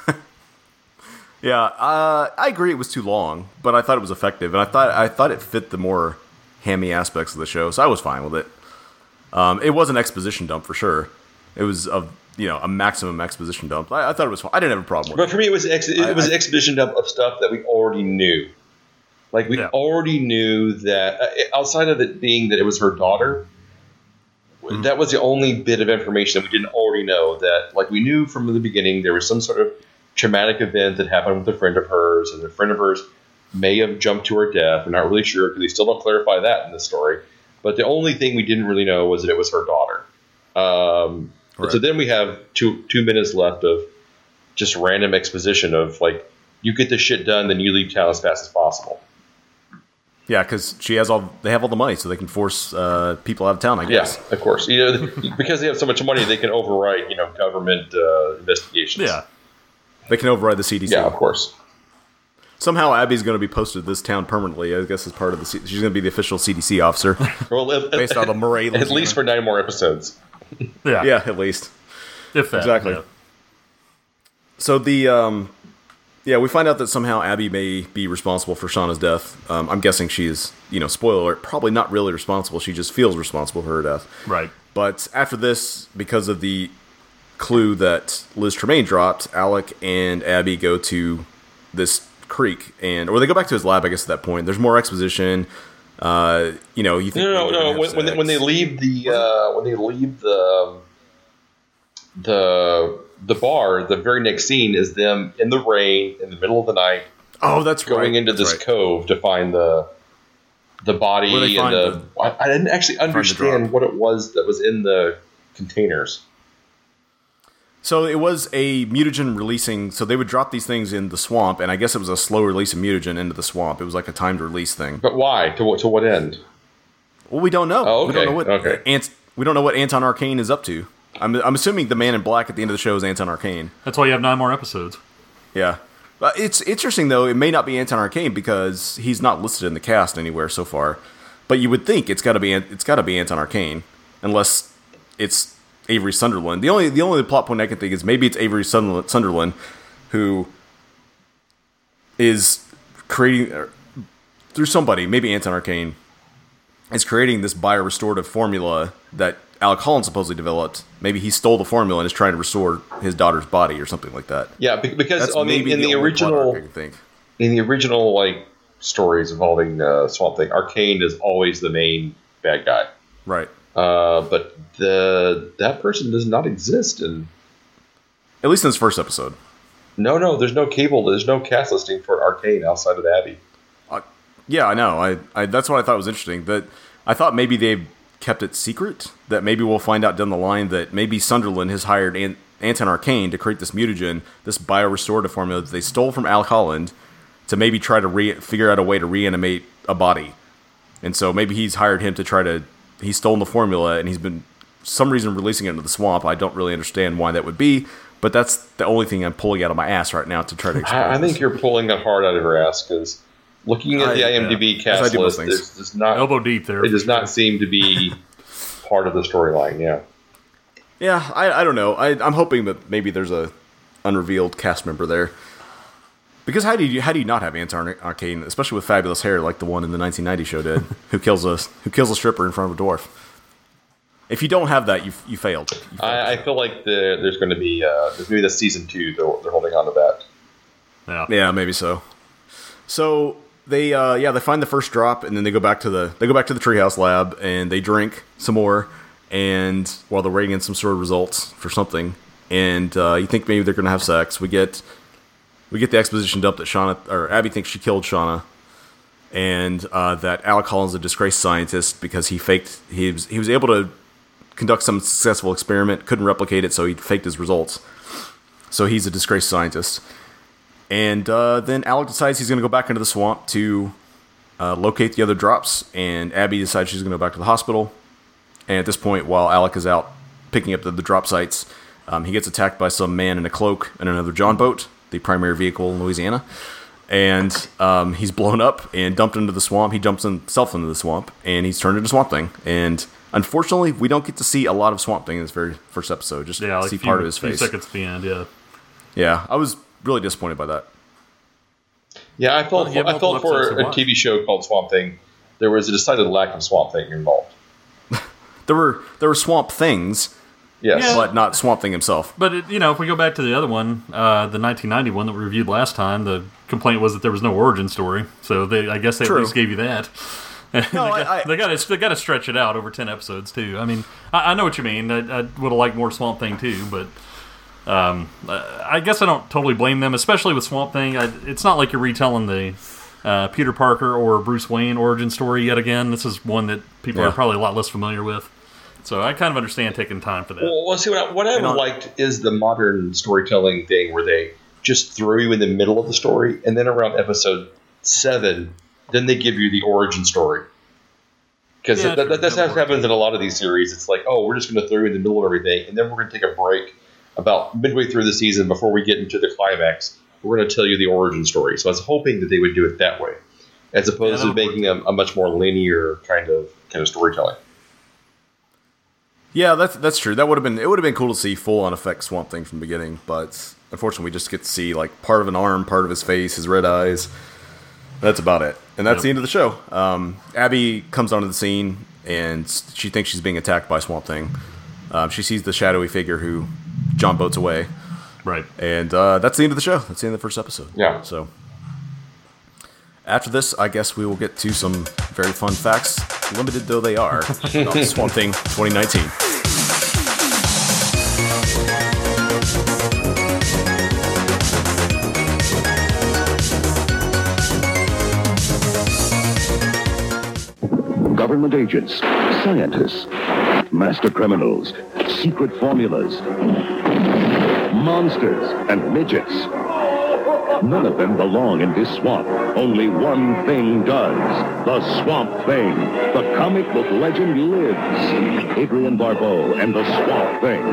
yeah, uh, I agree it was too long, but I thought it was effective, and I thought I thought it fit the more hammy aspects of the show, so I was fine with it. Um, it was an exposition dump for sure. It was a you know a maximum exposition dump. I, I thought it was fine. I didn't have a problem with but it. But for me, it was ex- it I, was an exposition dump of stuff that we already knew. Like, we yeah. already knew that, uh, outside of it being that it was her daughter, mm-hmm. that was the only bit of information that we didn't already know. That, like, we knew from the beginning there was some sort of traumatic event that happened with a friend of hers, and a friend of hers may have jumped to her death. We're not really sure, because they still don't clarify that in the story. But the only thing we didn't really know was that it was her daughter. Um, right. So then we have two two minutes left of just random exposition of, like, you get this shit done, then you leave town as fast as possible. Yeah, because she has all they have all the money, so they can force uh, people out of town. I guess. Yeah, of course. You know, because they have so much money, they can override you know government uh, investigations. Yeah, they can override the C D C. Yeah, of course. Somehow, Abby's going to be posted to this town permanently. I guess as part of the C- she's going to be the official C D C officer. Well, if, based out of Murray, at least for nine more episodes. Yeah, yeah, at least. If that, exactly. Yeah. So the. Um, Yeah, we find out that somehow Abby may be responsible for Shauna's death. Um, I'm guessing she is, you know, spoiler alert, probably not really responsible. She just feels responsible for her death. Right. But after this, because of the clue that Liz Tremaine dropped, Alec and Abby go to this creek, and or they go back to his lab, I guess, at that point. There's more exposition. Uh, you know, you think no, no, no. When, when, they, when they leave the uh, when they leave the the the bar, the very next scene is them in the rain in the middle of the night. Oh, that's going right. into that's this right. cove to find the the body and the, the. I, I didn't actually understand what it was that was in the containers. So it was a mutagen releasing. So they would drop these things in the swamp, and I guess it was a slow release of mutagen into the swamp. It was like a timed release thing. But why? To what? To what end? Well, we don't know. Oh, okay. We don't know what okay. Ant, we don't know what Anton Arcane is up to. I'm, I'm assuming the Man in Black at the end of the show is Anton Arcane. That's why you have nine more episodes. Yeah. But it's interesting, though. It may not be Anton Arcane because he's not listed in the cast anywhere so far. But you would think it's got to be it's got to be Anton Arcane, unless it's Avery Sunderland. The only the only plot point I can think is maybe it's Avery Sunderland, Sunderland who is creating er, through somebody, maybe Anton Arcane, is creating this biorestorative formula that Alec Holland supposedly developed. Maybe he stole the formula and is trying to restore his daughter's body or something like that. Yeah, because That's I mean, in the, the original, I can think. in the original like stories involving uh, Swamp Thing, Arcane is always the main bad guy. Right. Uh, but the that person does not exist in. At least in this first episode. No, no, there's no cable. There's no cast listing for Arcane outside of Abby. Uh, yeah, I know. I, I that's what I thought was interesting. That I thought maybe they kept it secret. That maybe we'll find out down the line that maybe Sunderland has hired An- Anton Arcane to create this mutagen, this biorestorative formula that they stole from Alec Holland, to maybe try to re- figure out a way to reanimate a body. And so maybe he's hired him to try to. He's stolen the formula and he's been some reason releasing it into the swamp. I don't really understand why that would be. But that's the only thing I'm pulling out of my ass right now to try to explain. I, I think you're pulling it hard out of your ass because looking at I, the IMDb yeah. cast list, there's just not elbow deep there. It does not seem to be part of the storyline. Yeah, yeah. I, I don't know. I, I'm hoping that maybe there's a unrevealed cast member there. Because how do you how do you not have Anton Arcane, especially with fabulous hair like the one in the nineteen ninety show did, who kills a who kills a stripper in front of a dwarf? If you don't have that, you you failed. You failed. I, I feel like the, there's going to be uh, there's maybe the season two. They're, they're holding on to that. Yeah, yeah, maybe so. So they uh, yeah they find the first drop and then they go back to the they go back to the treehouse lab and they drink some more and while they're waiting in some sort of results for something and uh, you think maybe they're going to have sex. We get we get the exposition dump that Shauna or Abby thinks she killed Shauna. And uh, that Alec Holland's a disgraced scientist because he faked he was he was able to conduct some successful experiment, couldn't replicate it, so he faked his results. So he's a disgraced scientist. And uh, then Alec decides he's going to go back into the swamp to uh, locate the other drops, and Abby decides she's going to go back to the hospital. And at this point, while Alec is out picking up the, the drop sites, um, he gets attacked by some man in a cloak in another John boat, the primary vehicle in Louisiana. And um, he's blown up and dumped into the swamp. He dumps himself into the swamp, and he's turned into Swamp Thing. And unfortunately, we don't get to see a lot of Swamp Thing in this very first episode. Just yeah, like see few, part of his few face. seconds at the end, yeah. Yeah, I was really disappointed by that. Yeah, I felt Well, yeah, I felt for multiple a T V show called Swamp Thing, there was a decided lack of Swamp Thing involved. There were there were Swamp Things, Yes, Yeah. but not Swamp Thing himself. But, it, you know, if we go back to the other one, uh, the nineteen ninety one that we reviewed last time, the complaint was that there was no origin story. So they, I guess they True. at least gave you that. No, they got, I, I, they got to they got to stretch it out over ten episodes too. I mean, I, I know what you mean. I, I would have liked more Swamp Thing too, but um, I guess I don't totally blame them, especially with Swamp Thing. I, it's not like you're retelling the uh, Peter Parker or Bruce Wayne origin story yet again. This is one that people Yeah. are probably a lot less familiar with. So I kind of understand taking time for that. Well, well see, what I, what I You know- liked is the modern storytelling thing where they just throw you in the middle of the story, and then around episode seven, then they give you the origin story. Because Yeah, that, that, that's true. how it happens in a lot of these series. It's like, oh, we're just going to throw you in the middle of everything, and then we're going to take a break about midway through the season before we get into the climax. We're going to tell you the origin story. So I was hoping that they would do it that way, as opposed Yeah, to making a, a much more linear kind of kind of storytelling. yeah, that's that's true. That would have been it. Would have been cool to see full on effect Swamp Thing from the beginning, but unfortunately, we just get to see like part of an arm, part of his face, his red eyes. That's about it, and that's Yep. the end of the show. Um, Abby comes onto the scene, and she thinks she's being attacked by Swamp Thing. Um, she sees the shadowy figure who John boats away, Right. and uh, that's the end of the show. That's the end of the first episode. Yeah. So after this, I guess we will get to some very fun facts, limited though they are, about Swamp Thing twenty nineteen. government agents, scientists, master criminals, secret formulas, monsters, and midgets. None of them belong in this swamp. Only one thing does. The Swamp Thing. The comic book legend lives. Adrian Barbeau and the Swamp Thing.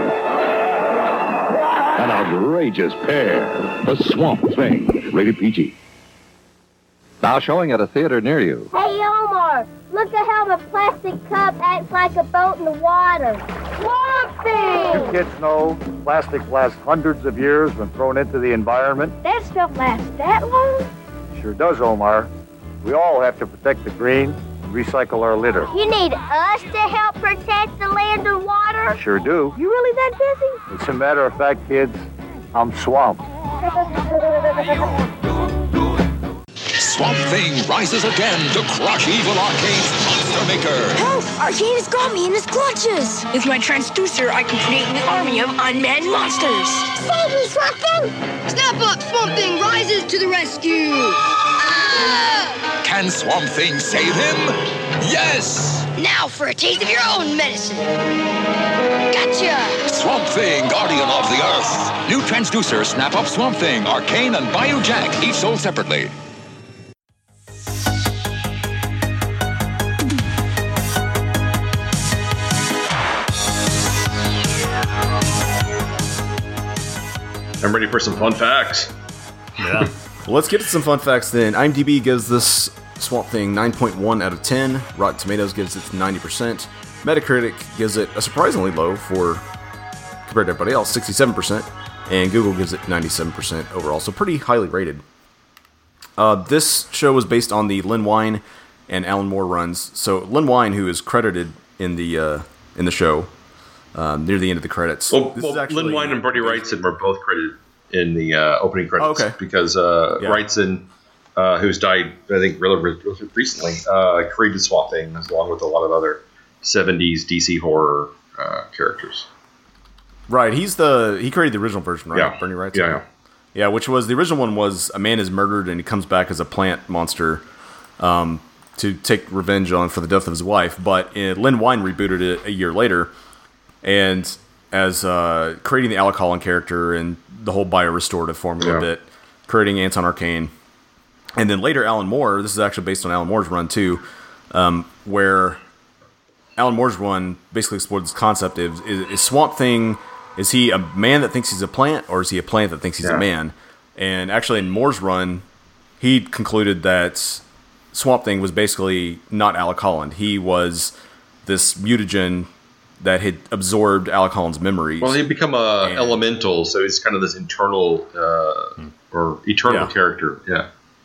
An outrageous pair. The Swamp Thing. Rated P G. Now showing at a theater near you. Hey, Omar, look at how the plastic cup acts like a boat in the water. Swamp Thing! You kids know plastic lasts hundreds of years when thrown into the environment. That stuff lasts that long? Sure does, Omar. We all have to protect the green and recycle our litter. You need us to help protect the land and water? Sure do. You really that busy? As a matter of fact, kids, I'm swamped. Swamp Thing rises again to crush evil Arcane's monster maker. Help! Arcane has got me in his clutches. With my transducer, I can create an army of unmanned monsters. Save me, Swamp Thing! Snap up! Swamp Thing rises to the rescue. Ah! Can Swamp Thing save him? Yes! Now for a taste of your own medicine. Gotcha! Swamp Thing, Guardian of the Earth. New transducer, Snap Up Swamp Thing, Arcane, and Bayou Jack, each sold separately. I'm ready for some fun facts. Yeah. Well, let's get to some fun facts then. IMDb gives this Swamp Thing nine point one out of ten. Rotten Tomatoes gives it ninety percent. Metacritic gives it a surprisingly low for compared to everybody else, sixty-seven percent. And Google gives it ninety-seven percent overall, so pretty highly rated. Uh, this show was based on the Len Wein and Alan Moore runs. So Len Wein, who is credited in the uh, in the show, Um, near the end of the credits. Well, well actually, Len Wein and Bernie Wrightson were both credited in the uh, opening credits. Oh, okay. Because uh, yeah. Wrightson, uh, who's died, I think, really, really recently, uh, created Swamp Thing along with a lot of other seventies D C horror uh, characters. Right, he's the he created the original version, right? Yeah. Bernie Wrightson. Yeah, yeah. Yeah, which was the original one was a man is murdered and he comes back as a plant monster um, to take revenge on for the death of his wife. But uh, Len Wein rebooted it a year later. And as uh, creating the Alec Holland character and the whole bio-restorative formula yeah. bit, creating Anton Arcane. And then later Alan Moore, this is actually based on Alan Moore's run too, um, where Alan Moore's run basically explored this concept of, is, is Swamp Thing, is he a man that thinks he's a plant, or is he a plant that thinks he's yeah. a man? And actually in Moore's run, he concluded that Swamp Thing was basically not Alec Holland. He was this mutagen that had absorbed Alec Holland's memories. Well, he'd become a and, elemental, so he's kind of this internal uh, hmm. or eternal yeah. character. Yeah,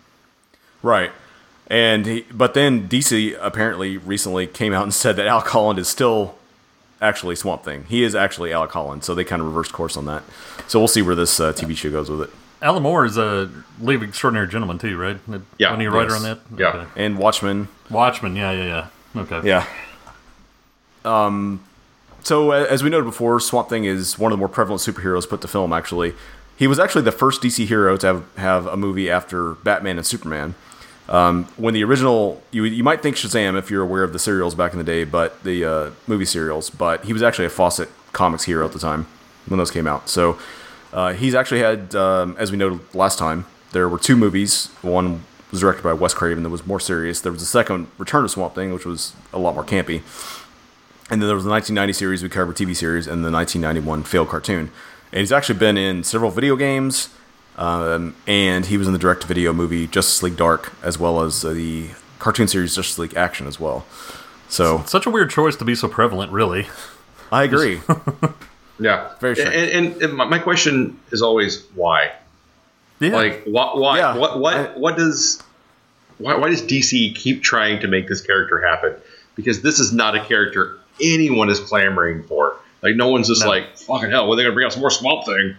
right. And he, but then D C apparently recently came out and said that Alec Holland is still actually Swamp Thing. He is actually Alec Holland, so they kind of reversed course on that. So we'll see where this uh, T V show goes with it. Alan Moore is a League of Extraordinary Gentlemen too, right? Yeah. Wasn't he a writer yes. on that? Yeah. Okay. And Watchmen. Watchmen, yeah, yeah, yeah. Okay. Yeah. Um. So, as we noted before, Swamp Thing is one of the more prevalent superheroes put to film, actually. He was actually the first D C hero to have, have a movie after Batman and Superman. Um, when the original... You you might think Shazam if you're aware of the serials back in the day, but the uh, movie serials, but he was actually a Fawcett Comics hero at the time when those came out. So, uh, he's actually had, um, as we noted last time, there were two movies. One was directed by Wes Craven that was more serious. There was a second, Return of Swamp Thing, which was a lot more campy. And then there was the nineteen ninety series we covered, T V series, and the nineteen ninety-one failed cartoon. And he's actually been in several video games, um, and he was in the direct-to-video movie Justice League Dark, as well as uh, the cartoon series Justice League Action as well. So it's such a weird choice to be so prevalent, really. I agree. yeah, very strange. And, and, and my question is always why. Yeah. Like why? Why? Yeah. What? What? I, what does? Why, why does D C keep trying to make this character happen? Because this is not a character anyone is clamoring for. Like no one's just no. like, fucking hell, when are they gonna bring out some more Swamp Thing?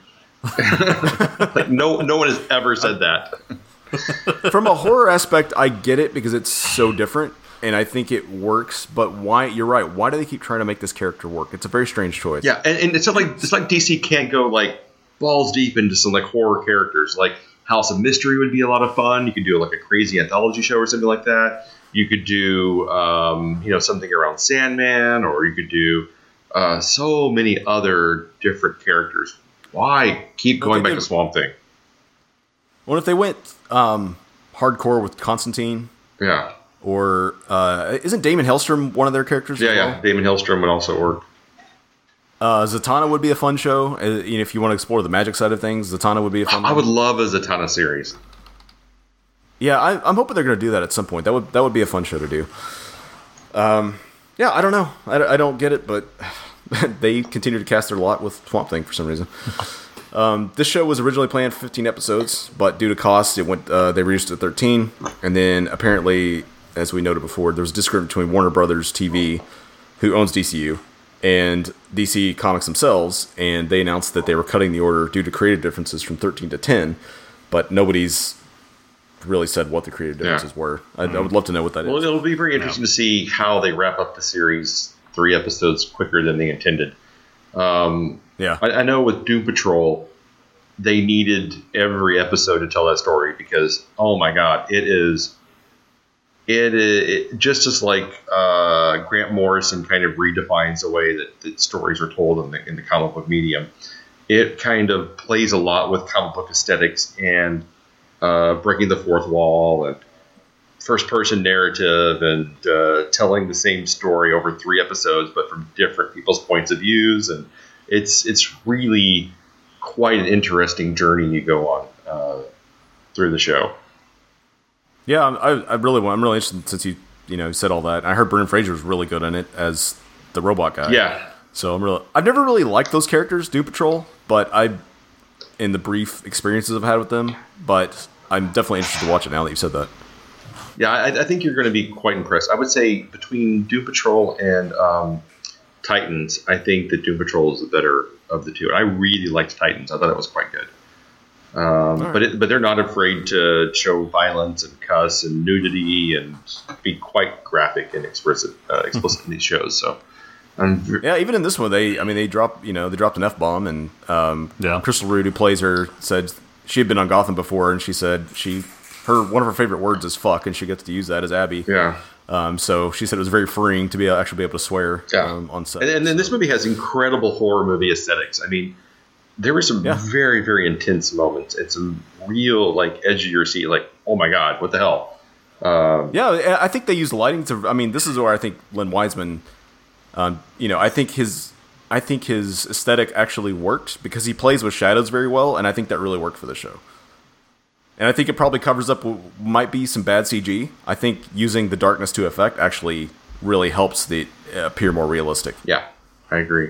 Like no no one has ever said that. From a horror aspect, I get it because it's so different and I think it works, but why you're right, why do they keep trying to make this character work? It's a very strange choice. Yeah, and, and it's not like it's like D C can't go like balls deep into some like horror characters. Like House of Mystery would be a lot of fun. You could do like a crazy anthology show or something like that. You could do, um, you know, something around Sandman, or you could do uh, so many other different characters. Why keep going back to Swamp Thing? What if they went um, hardcore with Constantine? Yeah. Or uh, isn't Damon Hellstrom one of their characters? Yeah, as well? yeah. Damon Hellstrom would also work. Uh, Zatanna would be a fun show. Uh, you know, if you want to explore the magic side of things, Zatanna would be a fun. I one. would love a Zatanna series. Yeah, I, I'm hoping they're going to do that at some point. That would that would be a fun show to do. Um, yeah, I don't know. I, I don't get it, but they continue to cast their lot with Swamp Thing for some reason. Um, this show was originally planned for fifteen episodes, but due to cost, it went. Uh, they reduced it to thirteen, and then apparently, as we noted before, there was a disagreement between Warner Brothers T V, who owns D C U, and D C Comics themselves, and they announced that they were cutting the order due to creative differences from thirteen to ten, but nobody's really said what the creative differences yeah. were. I, mm-hmm. I would love to know what that well, is. Well, it'll be very interesting yeah. to see how they wrap up the series three episodes quicker than they intended. Um, yeah, I, I know with Doom Patrol, they needed every episode to tell that story because, oh my god, it is, it is it, just as like uh, Grant Morrison kind of redefines the way that, that stories are told in the in the comic book medium. It kind of plays a lot with comic book aesthetics and uh, breaking the fourth wall and first-person narrative and uh, telling the same story over three episodes, but from different people's points of views, and it's it's really quite an interesting journey you go on uh, through the show. Yeah, I, I really want. I'm really interested since you you know said all that. I heard Brendan Fraser was really good in it as the robot guy. Yeah. So I'm really. I've never really liked those characters, Doom Patrol, but I, in the brief experiences I've had with them, but I'm definitely interested to watch it now that you said that. Yeah, I, I think you're going to be quite impressed. I would say between Doom Patrol and um, Titans, I think that Doom Patrol is the better of the two. I really liked Titans. I thought it was quite good. Um, right. But it, but they're not afraid to show violence and cuss and nudity and be quite graphic and explicit, uh, explicit in these shows. So, um, yeah, even in this one, they I mean they dropped you know they dropped an F bomb, and um, yeah. Crystal Root, who plays her, said she had been on Gotham before, and she said she her one of her favorite words is fuck, and she gets to use that as Abby. Yeah. Um, so she said it was very freeing to be able, actually be able to swear yeah. um, on set. And, and then this movie has incredible horror movie aesthetics. I mean, there were some yeah. very, very intense moments. It's some real, like, edge of your seat, like, oh my god, what the hell? Um, yeah, I think they used lighting to. I mean, this is where I think Len Wiseman. Um, you know, I think his, I think his aesthetic actually worked because he plays with shadows very well, and I think that really worked for the show. And I think it probably covers up what might be some bad C G. I think using the darkness to effect actually really helps it appear more realistic. Yeah, I agree.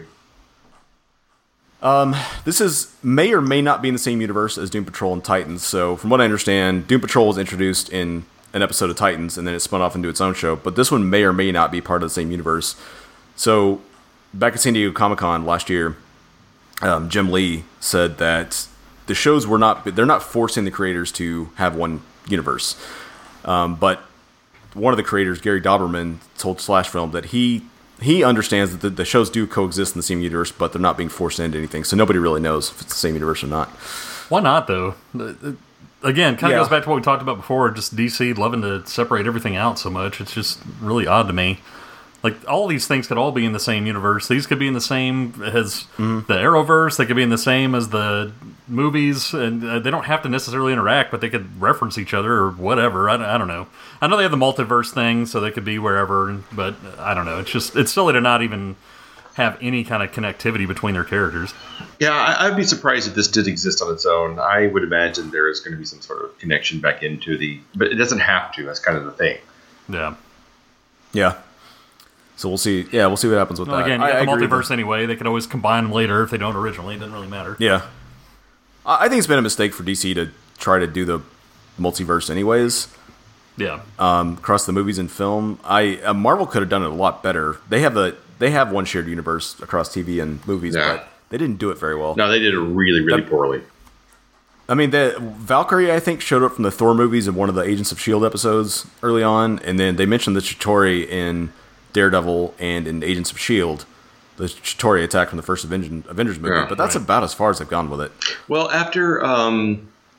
Um, this is may or may not be in the same universe as Doom Patrol and Titans. So from what I understand, Doom Patrol was introduced in an episode of Titans, and then it spun off into its own show. But this one may or may not be part of the same universe. So back at San Diego Comic-Con last year, um, Jim Lee said that the shows were not, they're not forcing the creators to have one universe. Um, but one of the creators, Gary Dauberman, told Slash Film that he he understands that the, the shows do coexist in the same universe, but they're not being forced into anything. So nobody really knows if it's the same universe or not. Why not, though? Again, kind of yeah. goes back to what we talked about before, just D C loving to separate everything out so much. It's just really odd to me. Like, all these things could all be in the same universe. These could be in the same as mm-hmm. the Arrowverse. They could be in the same as the movies. And uh, they don't have to necessarily interact, but they could reference each other or whatever. I, I don't know. I know they have the multiverse thing, so they could be wherever. But I don't know. It's just, it's silly to not even have any kind of connectivity between their characters. Yeah, I, I'd be surprised if this did exist on its own. I would imagine there is going to be some sort of connection back into the... But it doesn't have to. That's kind of the thing. Yeah. Yeah. So we'll see. Yeah, we'll see what happens with well, that. Again, you I, got the I multiverse anyway. They can always combine them later if they don't originally. It doesn't really matter. Yeah. I think it's been a mistake for D C to try to do the multiverse anyways. Yeah. Um, across the movies and film. I uh, Marvel could have done it a lot better. They have the they have one shared universe across T V and movies, yeah. but they didn't do it very well. No, they did it really, really that, poorly. I mean, the Valkyrie, I think, showed up from the Thor movies in one of the Agents of S H I E L D episodes early on, and then they mentioned the Chitauri in Daredevil and in Agents of S H I E L D, the Chitauri attack from the first Avengers, Avengers movie, yeah, but that's right. about as far as they've gone with it. Well, after um,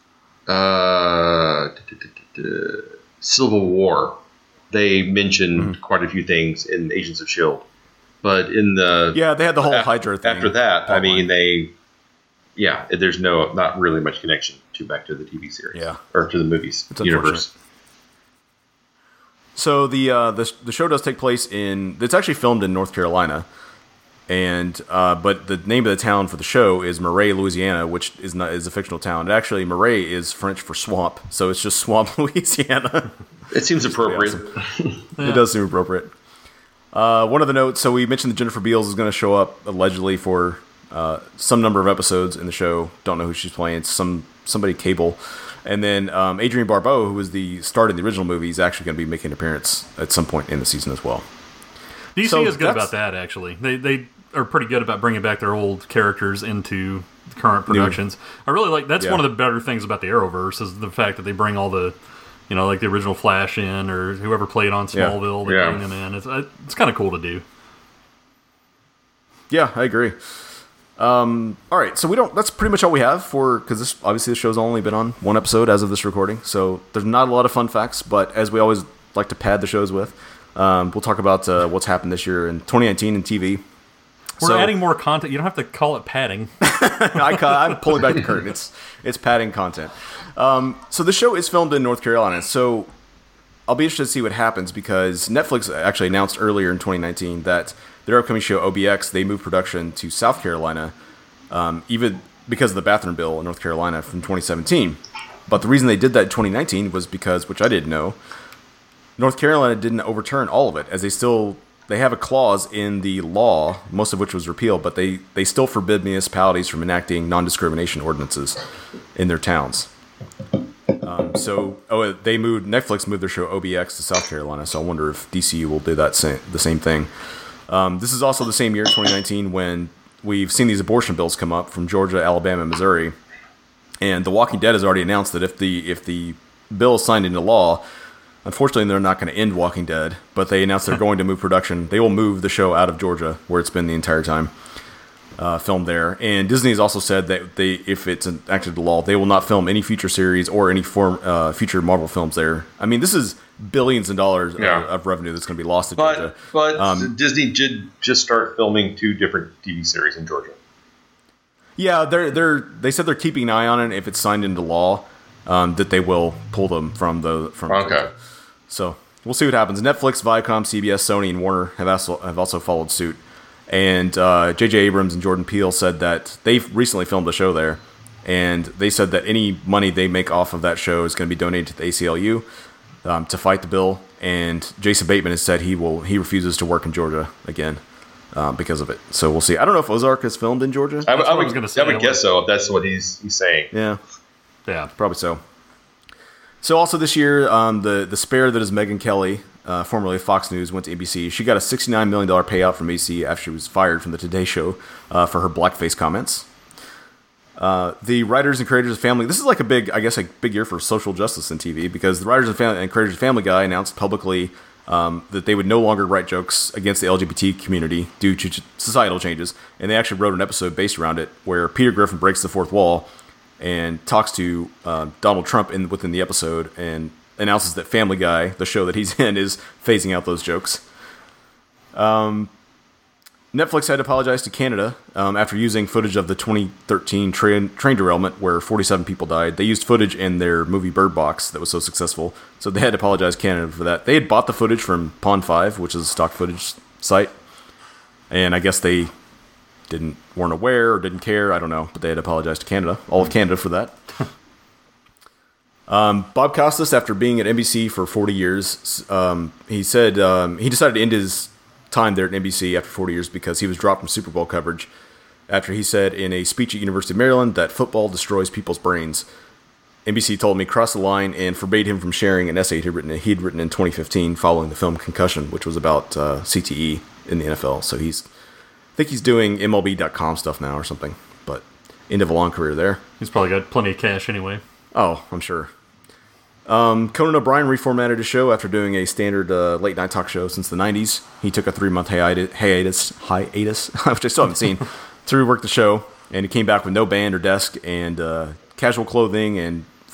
uh, Civil War, they mentioned mm-hmm. quite a few things in Agents of S H I E L D. But in the... Yeah, they had the whole after, Hydra thing. After that, I mean, they... Yeah, there's no not really much connection to back to the T V series. Yeah. Or to the movies it's universe. So the, uh, the the show does take place in... It's actually filmed in North Carolina. And uh, but the name of the town for the show is Marais, Louisiana, which is not is a fictional town. And actually, Marais is French for swamp, so it's just Swamp, Louisiana. It seems appropriate. Yeah. It does seem appropriate. Uh, one of the notes, so we mentioned that Jennifer Beals is going to show up allegedly for uh, some number of episodes in the show. Don't know who she's playing. It's some somebody Cable. And then um, Adrienne Barbeau, who was the star in the original movie, is actually going to be making an appearance at some point in the season as well. D C so is good about that, actually. They they are pretty good about bringing back their old characters into current productions. New. I really like that's yeah. one of the better things about the Arrowverse is the fact that they bring all the, you know, like the original Flash in or whoever played on Smallville, yeah. they yeah. bring them in. It's it's kind of cool to do. Yeah, I agree. Um, all right, so we don't. That's pretty much all we have for because this obviously the show's only been on one episode as of this recording, so there's not a lot of fun facts. But as we always like to pad the shows with, um, we'll talk about uh, what's happened this year in twenty nineteen in T V. We're so, adding more content. You don't have to call it padding. I, I'm pulling back the curtain. It's it's padding content. Um, so the show is filmed in North Carolina. So I'll be interested to see what happens because Netflix actually announced earlier in twenty nineteen that their upcoming show O B X, they moved production to South Carolina, um, even because of the bathroom bill in North Carolina from twenty seventeen. But the reason they did that in twenty nineteen was because, which I didn't know, North Carolina didn't overturn all of it, as they still they have a clause in the law, most of which was repealed, but they, they still forbid municipalities from enacting non-discrimination ordinances in their towns. Um, so oh, they moved Netflix moved their show O B X to South Carolina. So I wonder if D C U will do that same, the same thing. Um, this is also the same year, twenty nineteen, when we've seen these abortion bills come up from Georgia, Alabama, and Missouri. And The Walking Dead has already announced that if the if the bill is signed into law, unfortunately they're not going to end Walking Dead, but they announced they're going to move production. They will move the show out of Georgia, where it's been the entire time. Uh, filmed there, and Disney has also said that they, if it's enacted the law, they will not film any future series or any form uh, future Marvel films there. I mean, this is billions of dollars yeah. of, of revenue that's going to be lost to but, Georgia. But um, Disney did just start filming two different T V series in Georgia. Yeah, they're they're they said they're keeping an eye on it. If it's signed into law, um, that they will pull them from the from. Okay. Georgia. So we'll see what happens. Netflix, Viacom, C B S, Sony, and Warner have also have also followed suit. And uh, J J Abrams and Jordan Peele said that they've recently filmed a show there, and they said that any money they make off of that show is going to be donated to the A C L U um, to fight the bill. And Jason Bateman has said he will he refuses to work in Georgia again um, because of it. So we'll see. I don't know if Ozark is filmed in Georgia. I, I, I was going to say. I would guess so. If that's what he's he's saying. Yeah, yeah, probably so. So also this year, um, the the spare that is Megyn Kelly, uh, formerly of Fox News, went to A B C. She got a sixty-nine million dollars payout from A B C after she was fired from the Today Show uh, for her blackface comments. Uh, the writers and creators of Family, this is like a big, I guess, a big year for social justice in T V because the writers and, family, and creators of Family Guy announced publicly um, that they would no longer write jokes against the L G B T community due to societal changes. And they actually wrote an episode based around it where Peter Griffin breaks the fourth wall and talks to uh, Donald Trump in within the episode and announces that Family Guy, the show that he's in, is phasing out those jokes. Um, Netflix had to apologize to Canada um, after using footage of the twenty thirteen train, train derailment where forty-seven people died. They used footage in their movie Bird Box that was so successful, so they had to apologize to Canada for that. They had bought the footage from Pond five, which is a stock footage site, and I guess they didn't weren't aware or didn't care, I don't know, but they had to apologize to Canada, all of Canada for that. um, Bob Costas, after being at N B C for forty years, um, he said um, he decided to end his time there at N B C after forty years because he was dropped from Super Bowl coverage after he said in a speech at University of Maryland that football destroys people's brains. N B C told him he crossed the line and forbade him from sharing an essay he'd written, he'd written in twenty fifteen following the film Concussion, which was about uh, C T E in the N F L. So he's I think he's doing M L B dot com stuff now or something, but end of a long career there. He's probably got plenty of cash anyway. Oh, I'm sure. Um, Conan O'Brien reformatted his show after doing a standard uh, late night talk show since the nineties. He took a three month hiatus, hiatus, hiatus which I still haven't seen, to rework the show, and he came back with no band or desk and uh, casual clothing and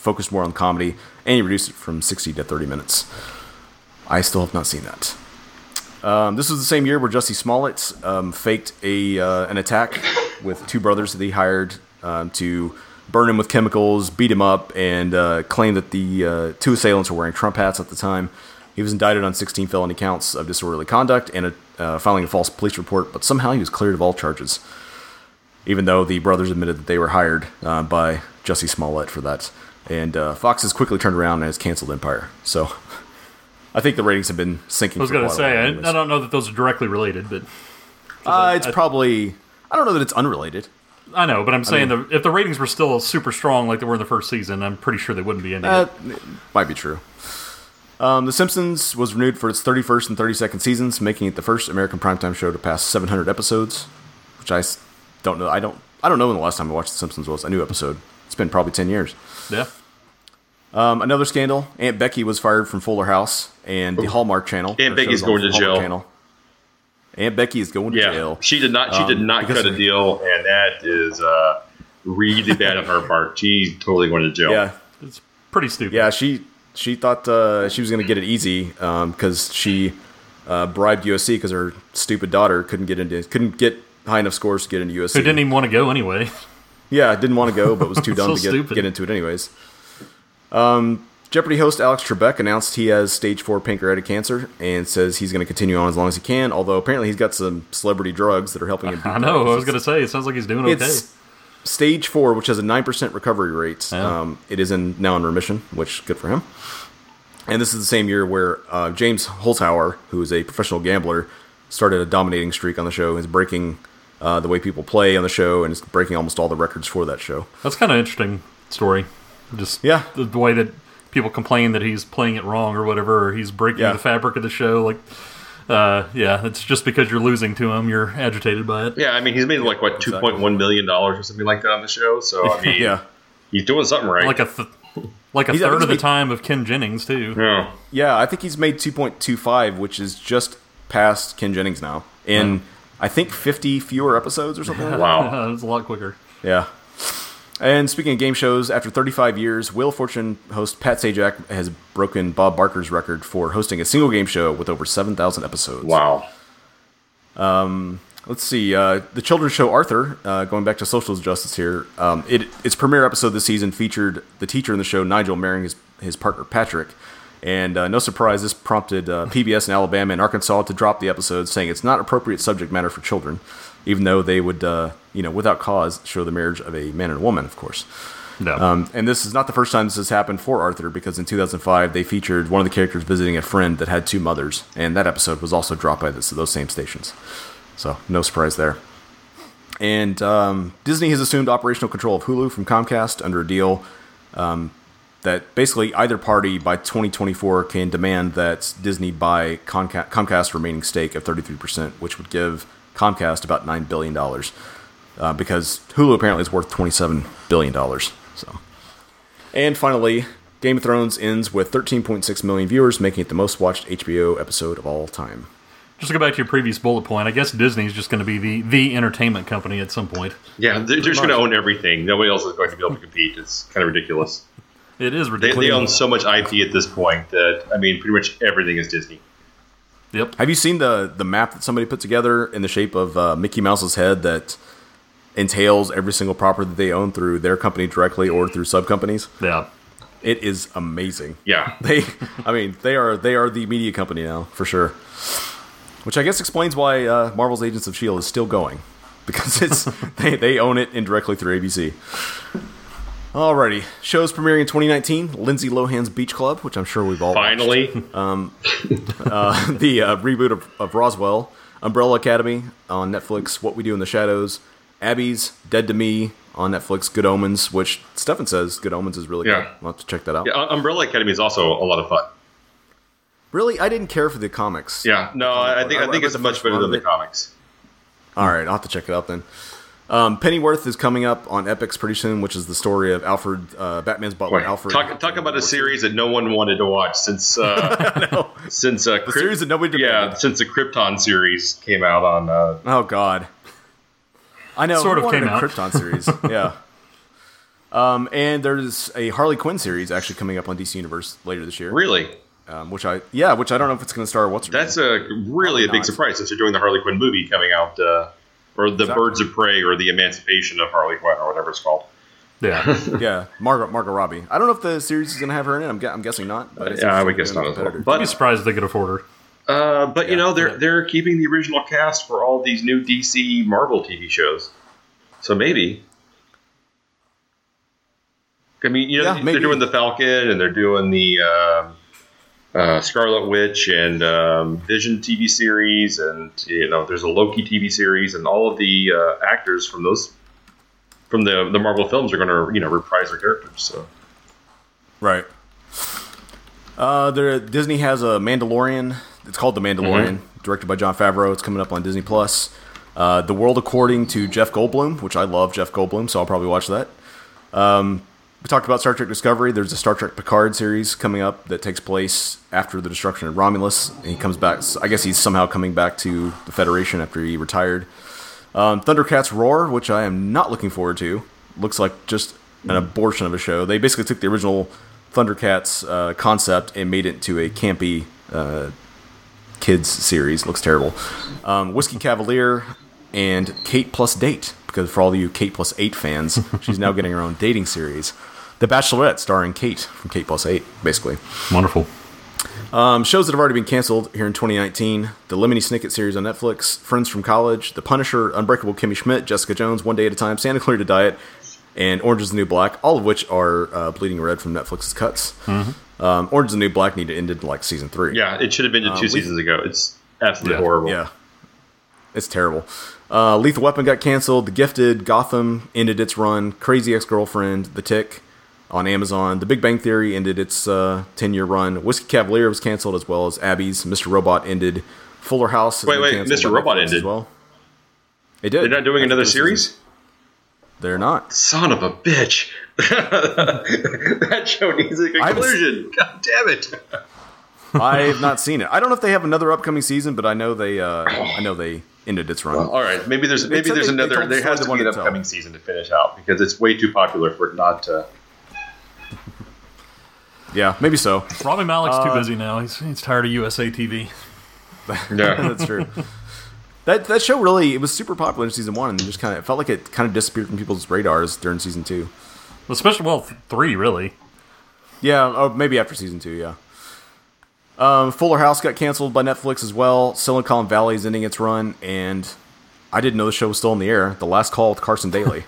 focused more on comedy, and he reduced it from sixty to thirty minutes. I still have not seen that. Um, this was the same year where Jussie Smollett um, faked a uh, an attack with two brothers that he hired um, to burn him with chemicals, beat him up, and uh, claimed that the uh, two assailants were wearing Trump hats at the time. He was indicted on sixteen felony counts of disorderly conduct and a, uh, filing a false police report, but somehow he was cleared of all charges, even though the brothers admitted that they were hired uh, by Jussie Smollett for that. And uh, Fox has quickly turned around and has canceled Empire. So I think the ratings have been sinking. I was going to say, I, I don't know that those are directly related, but uh, it's I, probably. I don't know that it's unrelated. I know, but I'm saying I mean, the, if the ratings were still super strong like they were in the first season, I'm pretty sure they wouldn't be ending uh, it. it. Might be true. Um, the Simpsons was renewed for its thirty-first and thirty-second seasons, making it the first American primetime show to pass seven hundred episodes, which I don't know. I don't. I don't know when the last time I watched The Simpsons was. A new episode. It's been probably ten years. Yeah. Um, another scandal. Aunt Becky was fired from Fuller House and the Hallmark Channel. Aunt Becky's going to jail. Channel. Aunt Becky is going to yeah, jail. She did not. She did um, not cut a deal, and that is uh, really bad on her part. She's totally going to jail. Yeah, it's pretty stupid. Yeah, she she thought uh, she was going to get it easy because um, she uh, bribed U S C because her stupid daughter couldn't get into couldn't get high enough scores to get into U S C. Who didn't even want to go anyway. Yeah, didn't want to go, but was too dumb so to get, get into it anyways. Um, Jeopardy host Alex Trebek announced he has stage four pancreatic cancer and says he's going to continue on as long as he can, although apparently he's got some celebrity drugs that are helping him beat I know, drugs. I was going to say, it sounds like he's doing okay. It's stage four, which has a nine percent recovery rate. Yeah. Um, it is in now in remission, which good for him. And this is the same year where uh, James Holzhauer, who is a professional gambler, started a dominating streak on the show. He's breaking uh, the way people play on the show and is breaking almost all the records for that show. That's kind of an interesting story. Just yeah. the, the way that people complain that he's playing it wrong or whatever, or he's breaking yeah. the fabric of the show. Like, uh, yeah, it's just because you're losing to him, you're agitated by it. Yeah, I mean, he's made like, what, two point one million dollars or something like that on the show. So, I mean, yeah. he's doing something right. Like a th- like a he's, third of the made, time of Ken Jennings, too. Yeah, yeah I think he's made two point two five, which is just past Ken Jennings now. In, yeah. I think, fifty fewer episodes or something like that. Wow. That's a lot quicker. Yeah. And speaking of game shows, after thirty-five years, Wheel of Fortune host Pat Sajak has broken Bob Barker's record for hosting a single game show with over seven thousand episodes. Wow. Um, let's see. Uh, the children's show Arthur, uh, going back to social justice here, um, it, its premiere episode this season featured the teacher in the show, Nigel, marrying his, his partner, Patrick. And uh, no surprise, this prompted uh, P B S in Alabama and Arkansas to drop the episode, saying it's not appropriate subject matter for children, even though they would, uh, you know, without cause, show the marriage of a man and a woman, of course. No. Um, and this is not the first time this has happened for Arthur, because in two thousand five, they featured one of the characters visiting a friend that had two mothers, and that episode was also dropped by this, those same stations. So, no surprise there. And um, Disney has assumed operational control of Hulu from Comcast under a deal um, that basically either party by twenty twenty-four can demand that Disney buy Comcast, Comcast's remaining stake of thirty-three percent, which would give Comcast about nine billion dollars, uh, because Hulu apparently is worth twenty-seven billion dollars. So, and finally, Game of Thrones ends with thirteen point six million viewers, making it the most watched H B O episode of all time. Just to go back to your previous bullet point, I guess Disney's just going to be the, the entertainment company at some point. Yeah, they're, they're just going to own everything. Nobody else is going to be able to compete. It's kind of ridiculous. It is ridiculous. They, they own so much I P at this point that, I mean, pretty much everything is Disney. Yep. Have you seen the, the map that somebody put together in the shape of uh, Mickey Mouse's head that entails every single property that they own through their company directly or through sub-companies? Yeah. It is amazing. Yeah. They, I mean, they are they are the media company now, for sure. Which I guess explains why uh, Marvel's Agents of S H I E L D is still going. Because it's they, they own it indirectly through A B C. Alrighty. Shows premiering in twenty nineteen. Lindsay Lohan's Beach Club, which I'm sure we've all Finally. watched. Um, uh, the uh, reboot of, of Roswell. Umbrella Academy on Netflix. What We Do in the Shadows. Abby's Dead to Me on Netflix. Good Omens, which Stefan says Good Omens is really yeah. good. I'll have to check that out. Yeah, Umbrella Academy is also a lot of fun. Really? I didn't care for the comics. Yeah. No, I think I, I think it's much better than the comics. Alright, I'll have to check it out then. Um, Pennyworth is coming up on Epix pretty soon, which is the story of Alfred, uh, Batman's butler, Wait, Alfred. Talk, talk about a series that no one wanted to watch since uh, since uh, the Kryp- series that nobody yeah demanded. since the Krypton series came out on. Uh, oh God, I know. Sort of came a out. Krypton series, yeah. Um, and there's a Harley Quinn series actually coming up on D C Universe later this year. Really? Um, which I yeah, which I don't know if it's going to star what's her That's name. a really Probably a big not. surprise since you're doing the Harley Quinn movie coming out, uh, or the exactly. Birds of Prey, or the Emancipation of Harley Quinn, or whatever it's called. Yeah, yeah, Margot Margot Robbie. I don't know if the series is going to have her in it. I'm, gu- I'm guessing not. But yeah, I would guess not as well. But I'd be surprised if they could afford her. Uh, but yeah, you know, they're yeah. they're keeping the original cast for all these new D C Marvel T V shows, so maybe. I mean, you know, yeah, they're doing the Falcon, and they're doing the uh, uh, Scarlet Witch and um, Vision T V series, and you know, there's a Loki T V series, and all of the uh, actors from those. From the the Marvel films are going to you know reprise their characters. So, right. Uh, there Disney has a Mandalorian. It's called The Mandalorian, mm-hmm. directed by Jon Favreau. It's coming up on Disney Plus. Uh, The World According to Jeff Goldblum, which I love Jeff Goldblum, so I'll probably watch that. Um, we talked about Star Trek Discovery. There's a Star Trek Picard series coming up that takes place after the destruction of Romulus. And he comes back. I guess he's somehow coming back to the Federation after he retired. Um, Thundercats Roar, which I am not looking forward to. Looks like just an abortion of a show. They basically took the original Thundercats uh, concept and made it into a campy uh, kids series. Looks terrible. Um, Whiskey Cavalier and Kate Plus Date, because for all of you Kate Plus Eight fans, she's now getting her own dating series. The Bachelorette, starring Kate from Kate Plus Eight, basically. Wonderful. Um, shows that have already been canceled here in twenty nineteen. The Lemony Snicket series on Netflix, Friends from College, The Punisher, Unbreakable Kimmy Schmidt, Jessica Jones, One Day at a Time, Santa Clarita Diet, and Orange is the New Black, all of which are uh, Bleeding Red from Netflix's cuts. Mm-hmm. Um, Orange is the New Black need to end in like season three. Yeah, it should have been um, two seasons ago. It's absolutely yeah, horrible. Yeah, it's terrible. Uh, Lethal Weapon got canceled. The Gifted, Gotham ended its run. Crazy Ex-Girlfriend, The Tick on Amazon. The Big Bang Theory ended its uh, ten-year run. Whiskey Cavalier was canceled, as well as Abby's. Mister Robot ended. Fuller House. Wait, wait, Mister Robot ended as well. It did. They're not doing another series? Season. They're not. Son of a bitch. That show needs a conclusion. God damn it. I have not seen it. I don't know if they have another upcoming season, but I know they. Uh, I know they ended its run. Well, all right, maybe there's maybe there's they, another. They there has to be an upcoming season to finish out because it's way too popular for it not to. Yeah, maybe so. Rami Malek's uh, too busy now. He's he's tired of U S A T V. Yeah, that's true. That that show really it was super popular in season one, and just kind of it felt like it kind of disappeared from people's radars during season two. Well, especially well three really. Yeah, or maybe after season two. Yeah. Um, Fuller House got canceled by Netflix as well. Silicon Valley is ending its run, and I didn't know the show was still in the air. The Last Call with Carson Daly.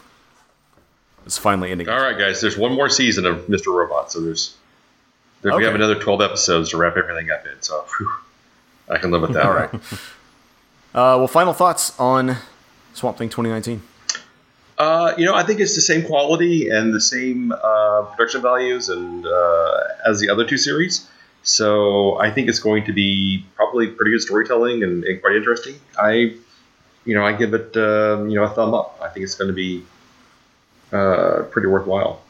It's finally ending. All right, guys. There's one more season of Mister Robot, so there's there, okay. we have another twelve episodes to wrap everything up in. So whew, I can live with that. All right. Uh, well, final thoughts on Swamp Thing twenty nineteen. Uh, you know, I think it's the same quality and the same uh, production values and uh, as the other two series. So I think it's going to be probably pretty good storytelling and, and quite interesting. I, you know, I give it uh, you know a thumb up. I think it's going to be uh, pretty worthwhile.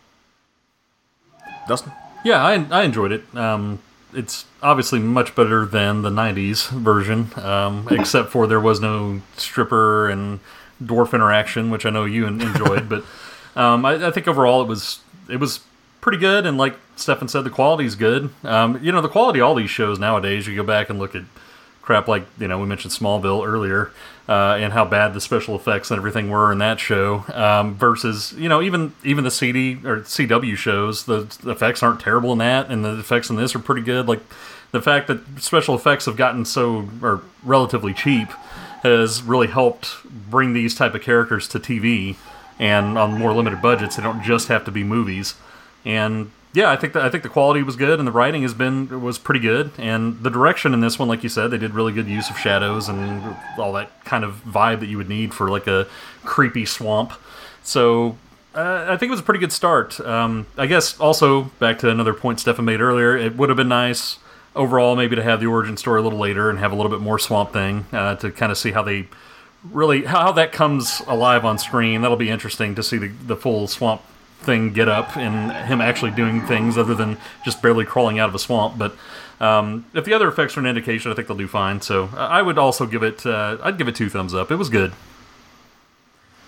Dustin? Yeah, I I enjoyed it. Um, it's obviously much better than the nineties version, um, except for there was no stripper and dwarf interaction, which I know you enjoyed. But um, I, I think overall it was it was pretty good, and like Stefan said, the quality's good. Um, you know, the quality of all these shows nowadays, you go back and look at crap like, you know, we mentioned Smallville earlier, uh, and how bad the special effects and everything were in that show, um, versus, you know, even even the C D or C W shows, the, the effects aren't terrible in that, and the effects in this are pretty good. Like, the fact that special effects have gotten so, or relatively cheap, has really helped bring these type of characters to T V, and on more limited budgets, they don't just have to be movies. And yeah, I think that I think the quality was good, and the writing has been was pretty good, and the direction in this one, like you said, they did really good use of shadows and all that kind of vibe that you would need for like a creepy swamp. So uh, I think it was a pretty good start. Um, I guess also back to another point Stefan made earlier, it would have been nice overall maybe to have the origin story a little later and have a little bit more Swamp Thing uh, to kind of see how they really how that comes alive on screen. That'll be interesting to see the the full Swamp Thing get up and him actually doing things other than just barely crawling out of a swamp. But um, if the other effects are an indication, I think they'll do fine. So I would also give it uh, I'd give it two thumbs up. It was good.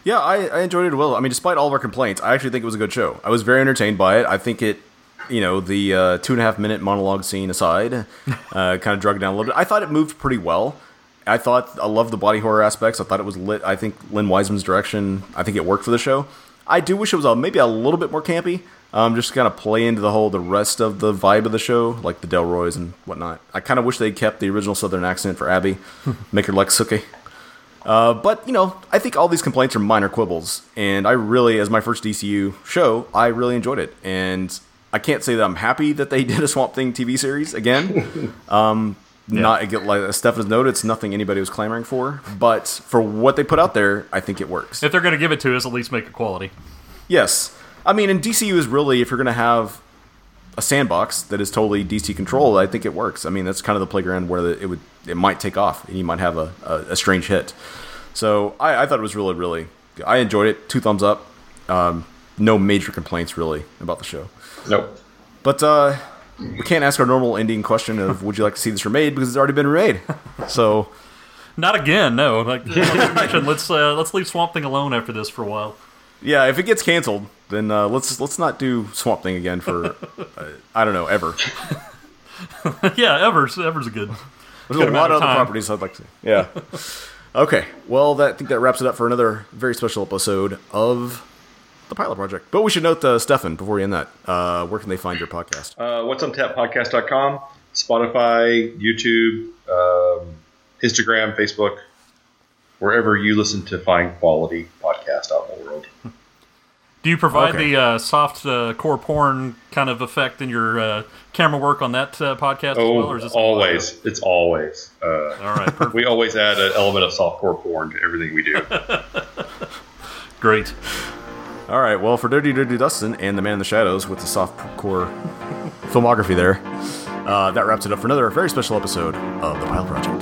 Yeah, I, I enjoyed it well. I mean, despite all of our complaints, I actually think it was a good show. I was very entertained by it. I think it, you know, the uh, two and a half minute monologue scene aside, uh, kind of drug it down a little bit. I thought it moved pretty well. I thought, I love the body horror aspects. I thought it was lit. I think Lynn Wiseman's direction, I think it worked for the show. I do wish it was a, maybe a little bit more campy. Um, just kind of play into the whole, the rest of the vibe of the show, like the Delroys and whatnot. I kind of wish they kept the original Southern accent for Abby, make her like Sookie. Uh, but, you know, I think all these complaints are minor quibbles, and I really, as my first D C U show, I really enjoyed it. And I can't say that I'm happy that they did a Swamp Thing T V series again. um, yeah. Not like as Steph has noted, it's nothing anybody was clamoring for, but for what they put out there, I think it works. If they're going to give it to us, at least make it quality. Yes. I mean, and D C U is really, if you're going to have a sandbox that is totally D C controlled, I think it works. I mean, that's kind of the playground where it would it might take off, and you might have a, a, a strange hit. So I, I thought it was really, really good. I enjoyed it. Two thumbs up. Um, no major complaints, really, about the show. Nope. But uh, we can't ask our normal ending question of would you like to see this remade, because it's already been remade. So not again, no. Like, like you mentioned, let's uh, let's leave Swamp Thing alone after this for a while. Yeah, if it gets canceled, then uh, let's let's not do Swamp Thing again for uh, I don't know, ever. Yeah, ever's ever's a good. There's good a lot of other time. properties I'd like to. Yeah. Okay. Well, that I think that wraps it up for another very special episode of the Pilot Project. But we should note, uh, Stefan, before we end that, uh, where can they find your podcast? Uh, what's on tap podcast dot com, Spotify, YouTube, um, Instagram, Facebook, wherever you listen to find quality podcasts out in the world. Do you provide Okay. the uh, soft uh, core porn kind of effect in your uh, camera work on that uh, podcast Oh, as well? Or is this always. It's always. Uh, All right, perfect. We always add an element of softcore porn to everything we do. Great. All right. Well, for Dirty Dirty Dustin and the Man in the Shadows with the softcore filmography there, uh, that wraps it up for another very special episode of the Pilot Project.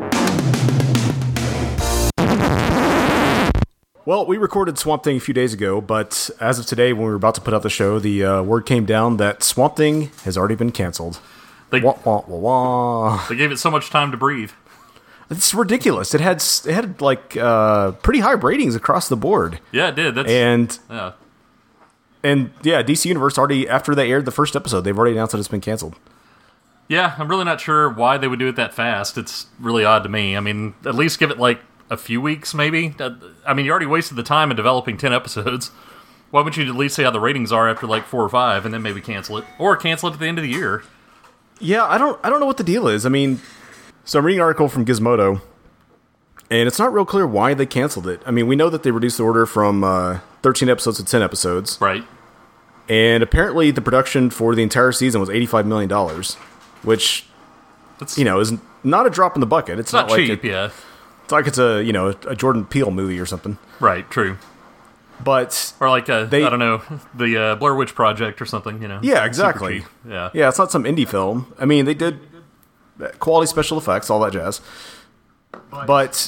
Well, we recorded Swamp Thing a few days ago, but as of today, when we were about to put out the show, the uh, word came down that Swamp Thing has already been canceled. They, wah, wah, wah, wah. They gave it so much time to breathe. It's ridiculous. It had it had like uh, pretty high ratings across the board. Yeah, it did. That's, and yeah. and yeah, D C Universe already, after they aired the first episode, they've already announced that it's been canceled. Yeah, I'm really not sure why they would do it that fast. It's really odd to me. I mean, at least give it like a few weeks, maybe. I mean, you already wasted the time in developing ten episodes. Why wouldn't you at least see how the ratings are after like four or five, and then maybe cancel it, or cancel it at the end of the year? Yeah, I don't, I don't know what the deal is. I mean, so I'm reading an article from Gizmodo, and it's not real clear why they canceled it. I mean, we know that they reduced the order from uh, thirteen episodes to ten episodes, right? And apparently, the production for the entire season was eighty-five million dollars, which, That's, you know, is not a drop in the bucket. It's, it's not, not like cheap, it, yeah. It's like it's a, you know, a Jordan Peele movie or something. Right, true. But or like a, they, I don't know, the uh, Blair Witch Project or something, you know. Yeah, exactly. Yeah. Yeah, it's not some indie film. I mean, they did quality special effects, all that jazz. But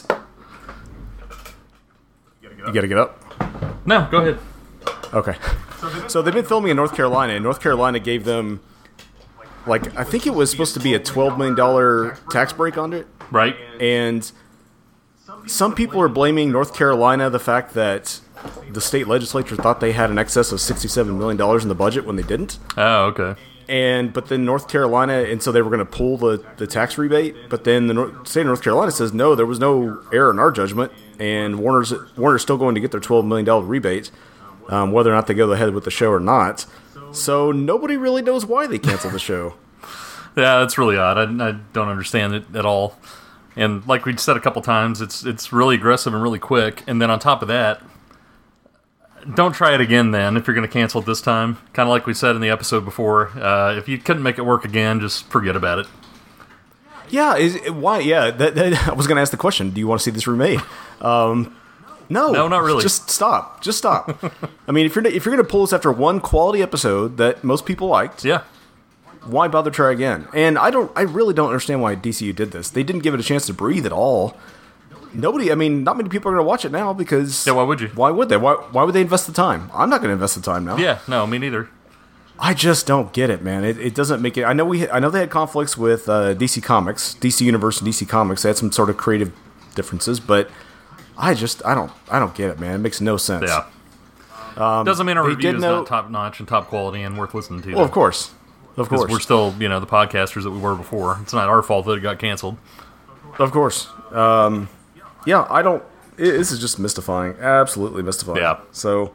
you got to get up. No, go ahead. Okay. So they've been filming in North Carolina, and North Carolina gave them, like, I think it was supposed to be a twelve million dollars tax break on it. Right. And some people are blaming North Carolina the fact that the state legislature thought they had an excess of sixty-seven million dollars in the budget when they didn't. Oh, okay. And but then North Carolina, and so they were going to pull the, the tax rebate, but then the North, state of North Carolina says, no, there was no error in our judgment, and Warner's Warner's still going to get their twelve million dollars rebate, um, whether or not they go ahead with the show or not. So nobody really knows why they canceled the show. Yeah, that's really odd. I, I don't understand it at all. And like we said a couple times, it's it's really aggressive and really quick. And then on top of that, don't try it again then if you're going to cancel it this time. Kind of like we said in the episode before. Uh, if you couldn't make it work again, just forget about it. Yeah, is why? Yeah, that, that, I was going to ask the question. Do you want to see this remade? Um, no, no, not really. Just stop. Just stop. I mean, if you're if you're going to pull this after one quality episode that most people liked, yeah. Why bother try again? And I don't, I really don't understand why D C U did this. They didn't give it a chance to breathe at all. Nobody, I mean, not many people are going to watch it now because... Yeah, why would you? Why would they? Why, why would they invest the time? I'm not going to invest the time now. Yeah, no, me neither. I just don't get it, man. It, it doesn't make it... I know we, I know they had conflicts with uh, D C Comics, D C Universe and D C Comics. They had some sort of creative differences, but I just I don't I don't get it, man. It makes no sense. Yeah. Um, Doesn't mean our they review did is know- not top notch and top quality and worth listening to. Well, of course, of Because course, we're still, you know, the podcasters that we were before. It's not our fault that it got canceled. of course. Um, yeah, I don't. It, this is just mystifying. Absolutely mystifying. Yeah. So,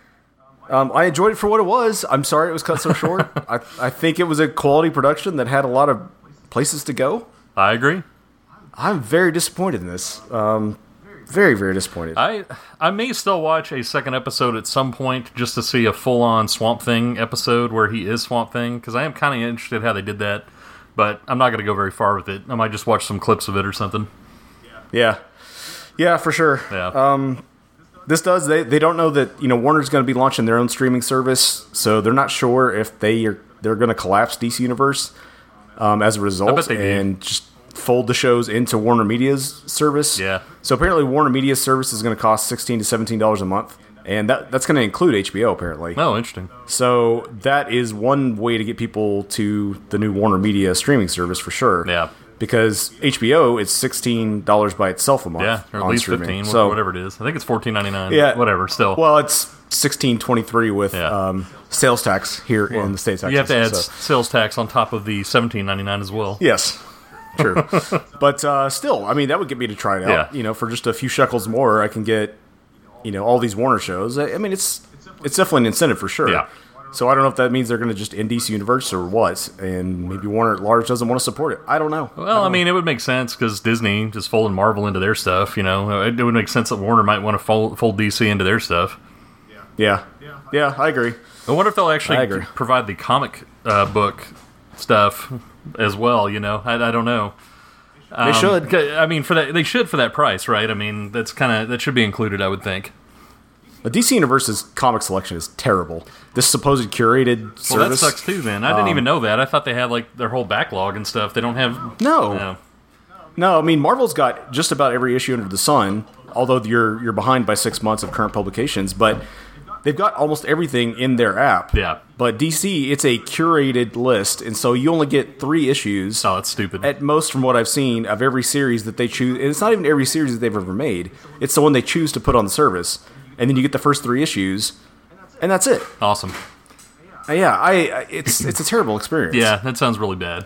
um, I enjoyed it for what it was. I'm sorry it was cut so short. I I think it was a quality production that had a lot of places to go. I agree. I'm very disappointed in this. Um, very, very disappointed. I I may still watch a second episode at some point just to see a full-on Swamp Thing episode where he is Swamp Thing, because I am kind of interested how they did that, but I'm not going to go very far with it. I might just watch some clips of it or something. Yeah. Yeah, for sure. Yeah. Um, this does, they, they don't know that, you know, Warner's going to be launching their own streaming service, so they're not sure if they are, they're going to collapse D C Universe um, as a result. I bet they do. And just fold the shows into Warner Media's service. Yeah. So apparently Warner Media's service is going to cost sixteen to seventeen dollars a month, and that that's going to include H B O apparently. Oh, interesting. So that is one way to get people to the new Warner Media streaming service for sure. Yeah. Because H B O is sixteen dollars by itself a month. Yeah, or at on least streaming. fifteen, So, whatever it is. I think it's fourteen ninety-nine. Yeah. Whatever, still. Well, it's sixteen twenty-three with Yeah. um, sales tax here in the States. You have to add so. s- sales tax on top of the seventeen ninety-nine as well. Yes, true. But uh, still, I mean, that would get me to try it out. Yeah. You know, for just a few shekels more, I can get, you know, all these Warner shows. I, I mean, it's it's definitely an incentive for sure. Yeah. So I don't know if that means they're going to just end D C Universe or what, and maybe Warner at large doesn't want to support it. I don't know. Well, I, I mean, it would make sense because Disney just folding Marvel into their stuff. You know, it, it would make sense that Warner might want to fold, fold D C into their stuff. Yeah, yeah, I agree. I wonder if they'll actually I agree. provide the comic uh, book stuff as well. You know, I, I don't know. Um, They should. I mean, for that, they should for that price, right? I mean, that's kind of that should be included, I would think. The D C Universe's comic selection is terrible. This supposed curated service. Well, that sucks too. Then I didn't um, even know that. I thought they had like their whole backlog and stuff. They don't have No. no. No, I mean Marvel's got just about every issue under the sun. Although you're you're behind by six months of current publications, but they've got almost everything in their app. Yeah. But D C, it's a curated list, and so you only get three issues. Oh, it's stupid. At most, from what I've seen, of every series that they choose. And it's not even every series that they've ever made. It's the one they choose to put on the service, and then you get the first three issues, and that's it. Awesome. Uh, yeah, I it's it's a terrible experience. Yeah, that sounds really bad.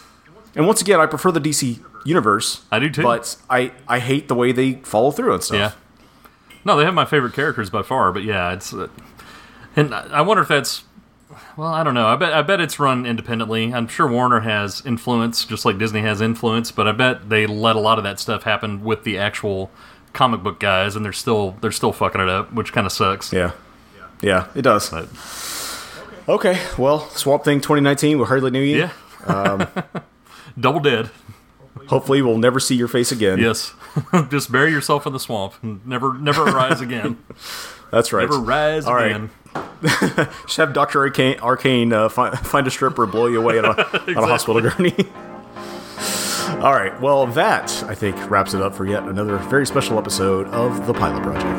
And once again, I prefer the D C universe. I do too. But I, I hate the way they follow through on stuff. Yeah. No, they have my favorite characters by far, but yeah, it's. Uh, and I wonder if that's. Well, I don't know. I bet I bet it's run independently. I'm sure Warner has influence, just like Disney has influence, but I bet they let a lot of that stuff happen with the actual comic book guys, and they're still they're still fucking it up, which kind of sucks. Yeah. Yeah, it does. But, okay, well, Swamp Thing twenty nineteen will hardly knew you. Yeah. Um, Double dead. Hopefully, we'll never see your face again. Yes. Just bury yourself in the swamp and never never rise again. That's right. Never rise All again. Right. Just have Doctor Arcane, Arcane uh, find, find a stripper, blow you away on a, Exactly. on a hospital gurney. All right. Well, that, I think, wraps it up for yet another very special episode of The Pilot Project.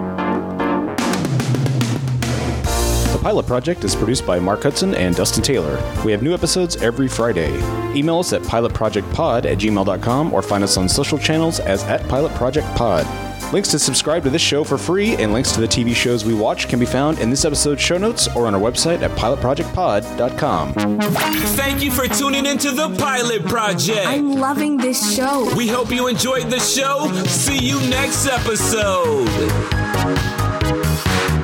The Pilot Project is produced by Mark Hudson and Dustin Taylor. We have new episodes every Friday. Email us at pilotprojectpod at gmail dot com or find us on social channels as at pilotprojectpod. Links to subscribe to this show for free and links to the T V shows we watch can be found in this episode's show notes or on our website at pilot project pod dot com. Thank you for tuning into The Pilot Project. I'm loving this show. We hope you enjoyed the show. See you next episode.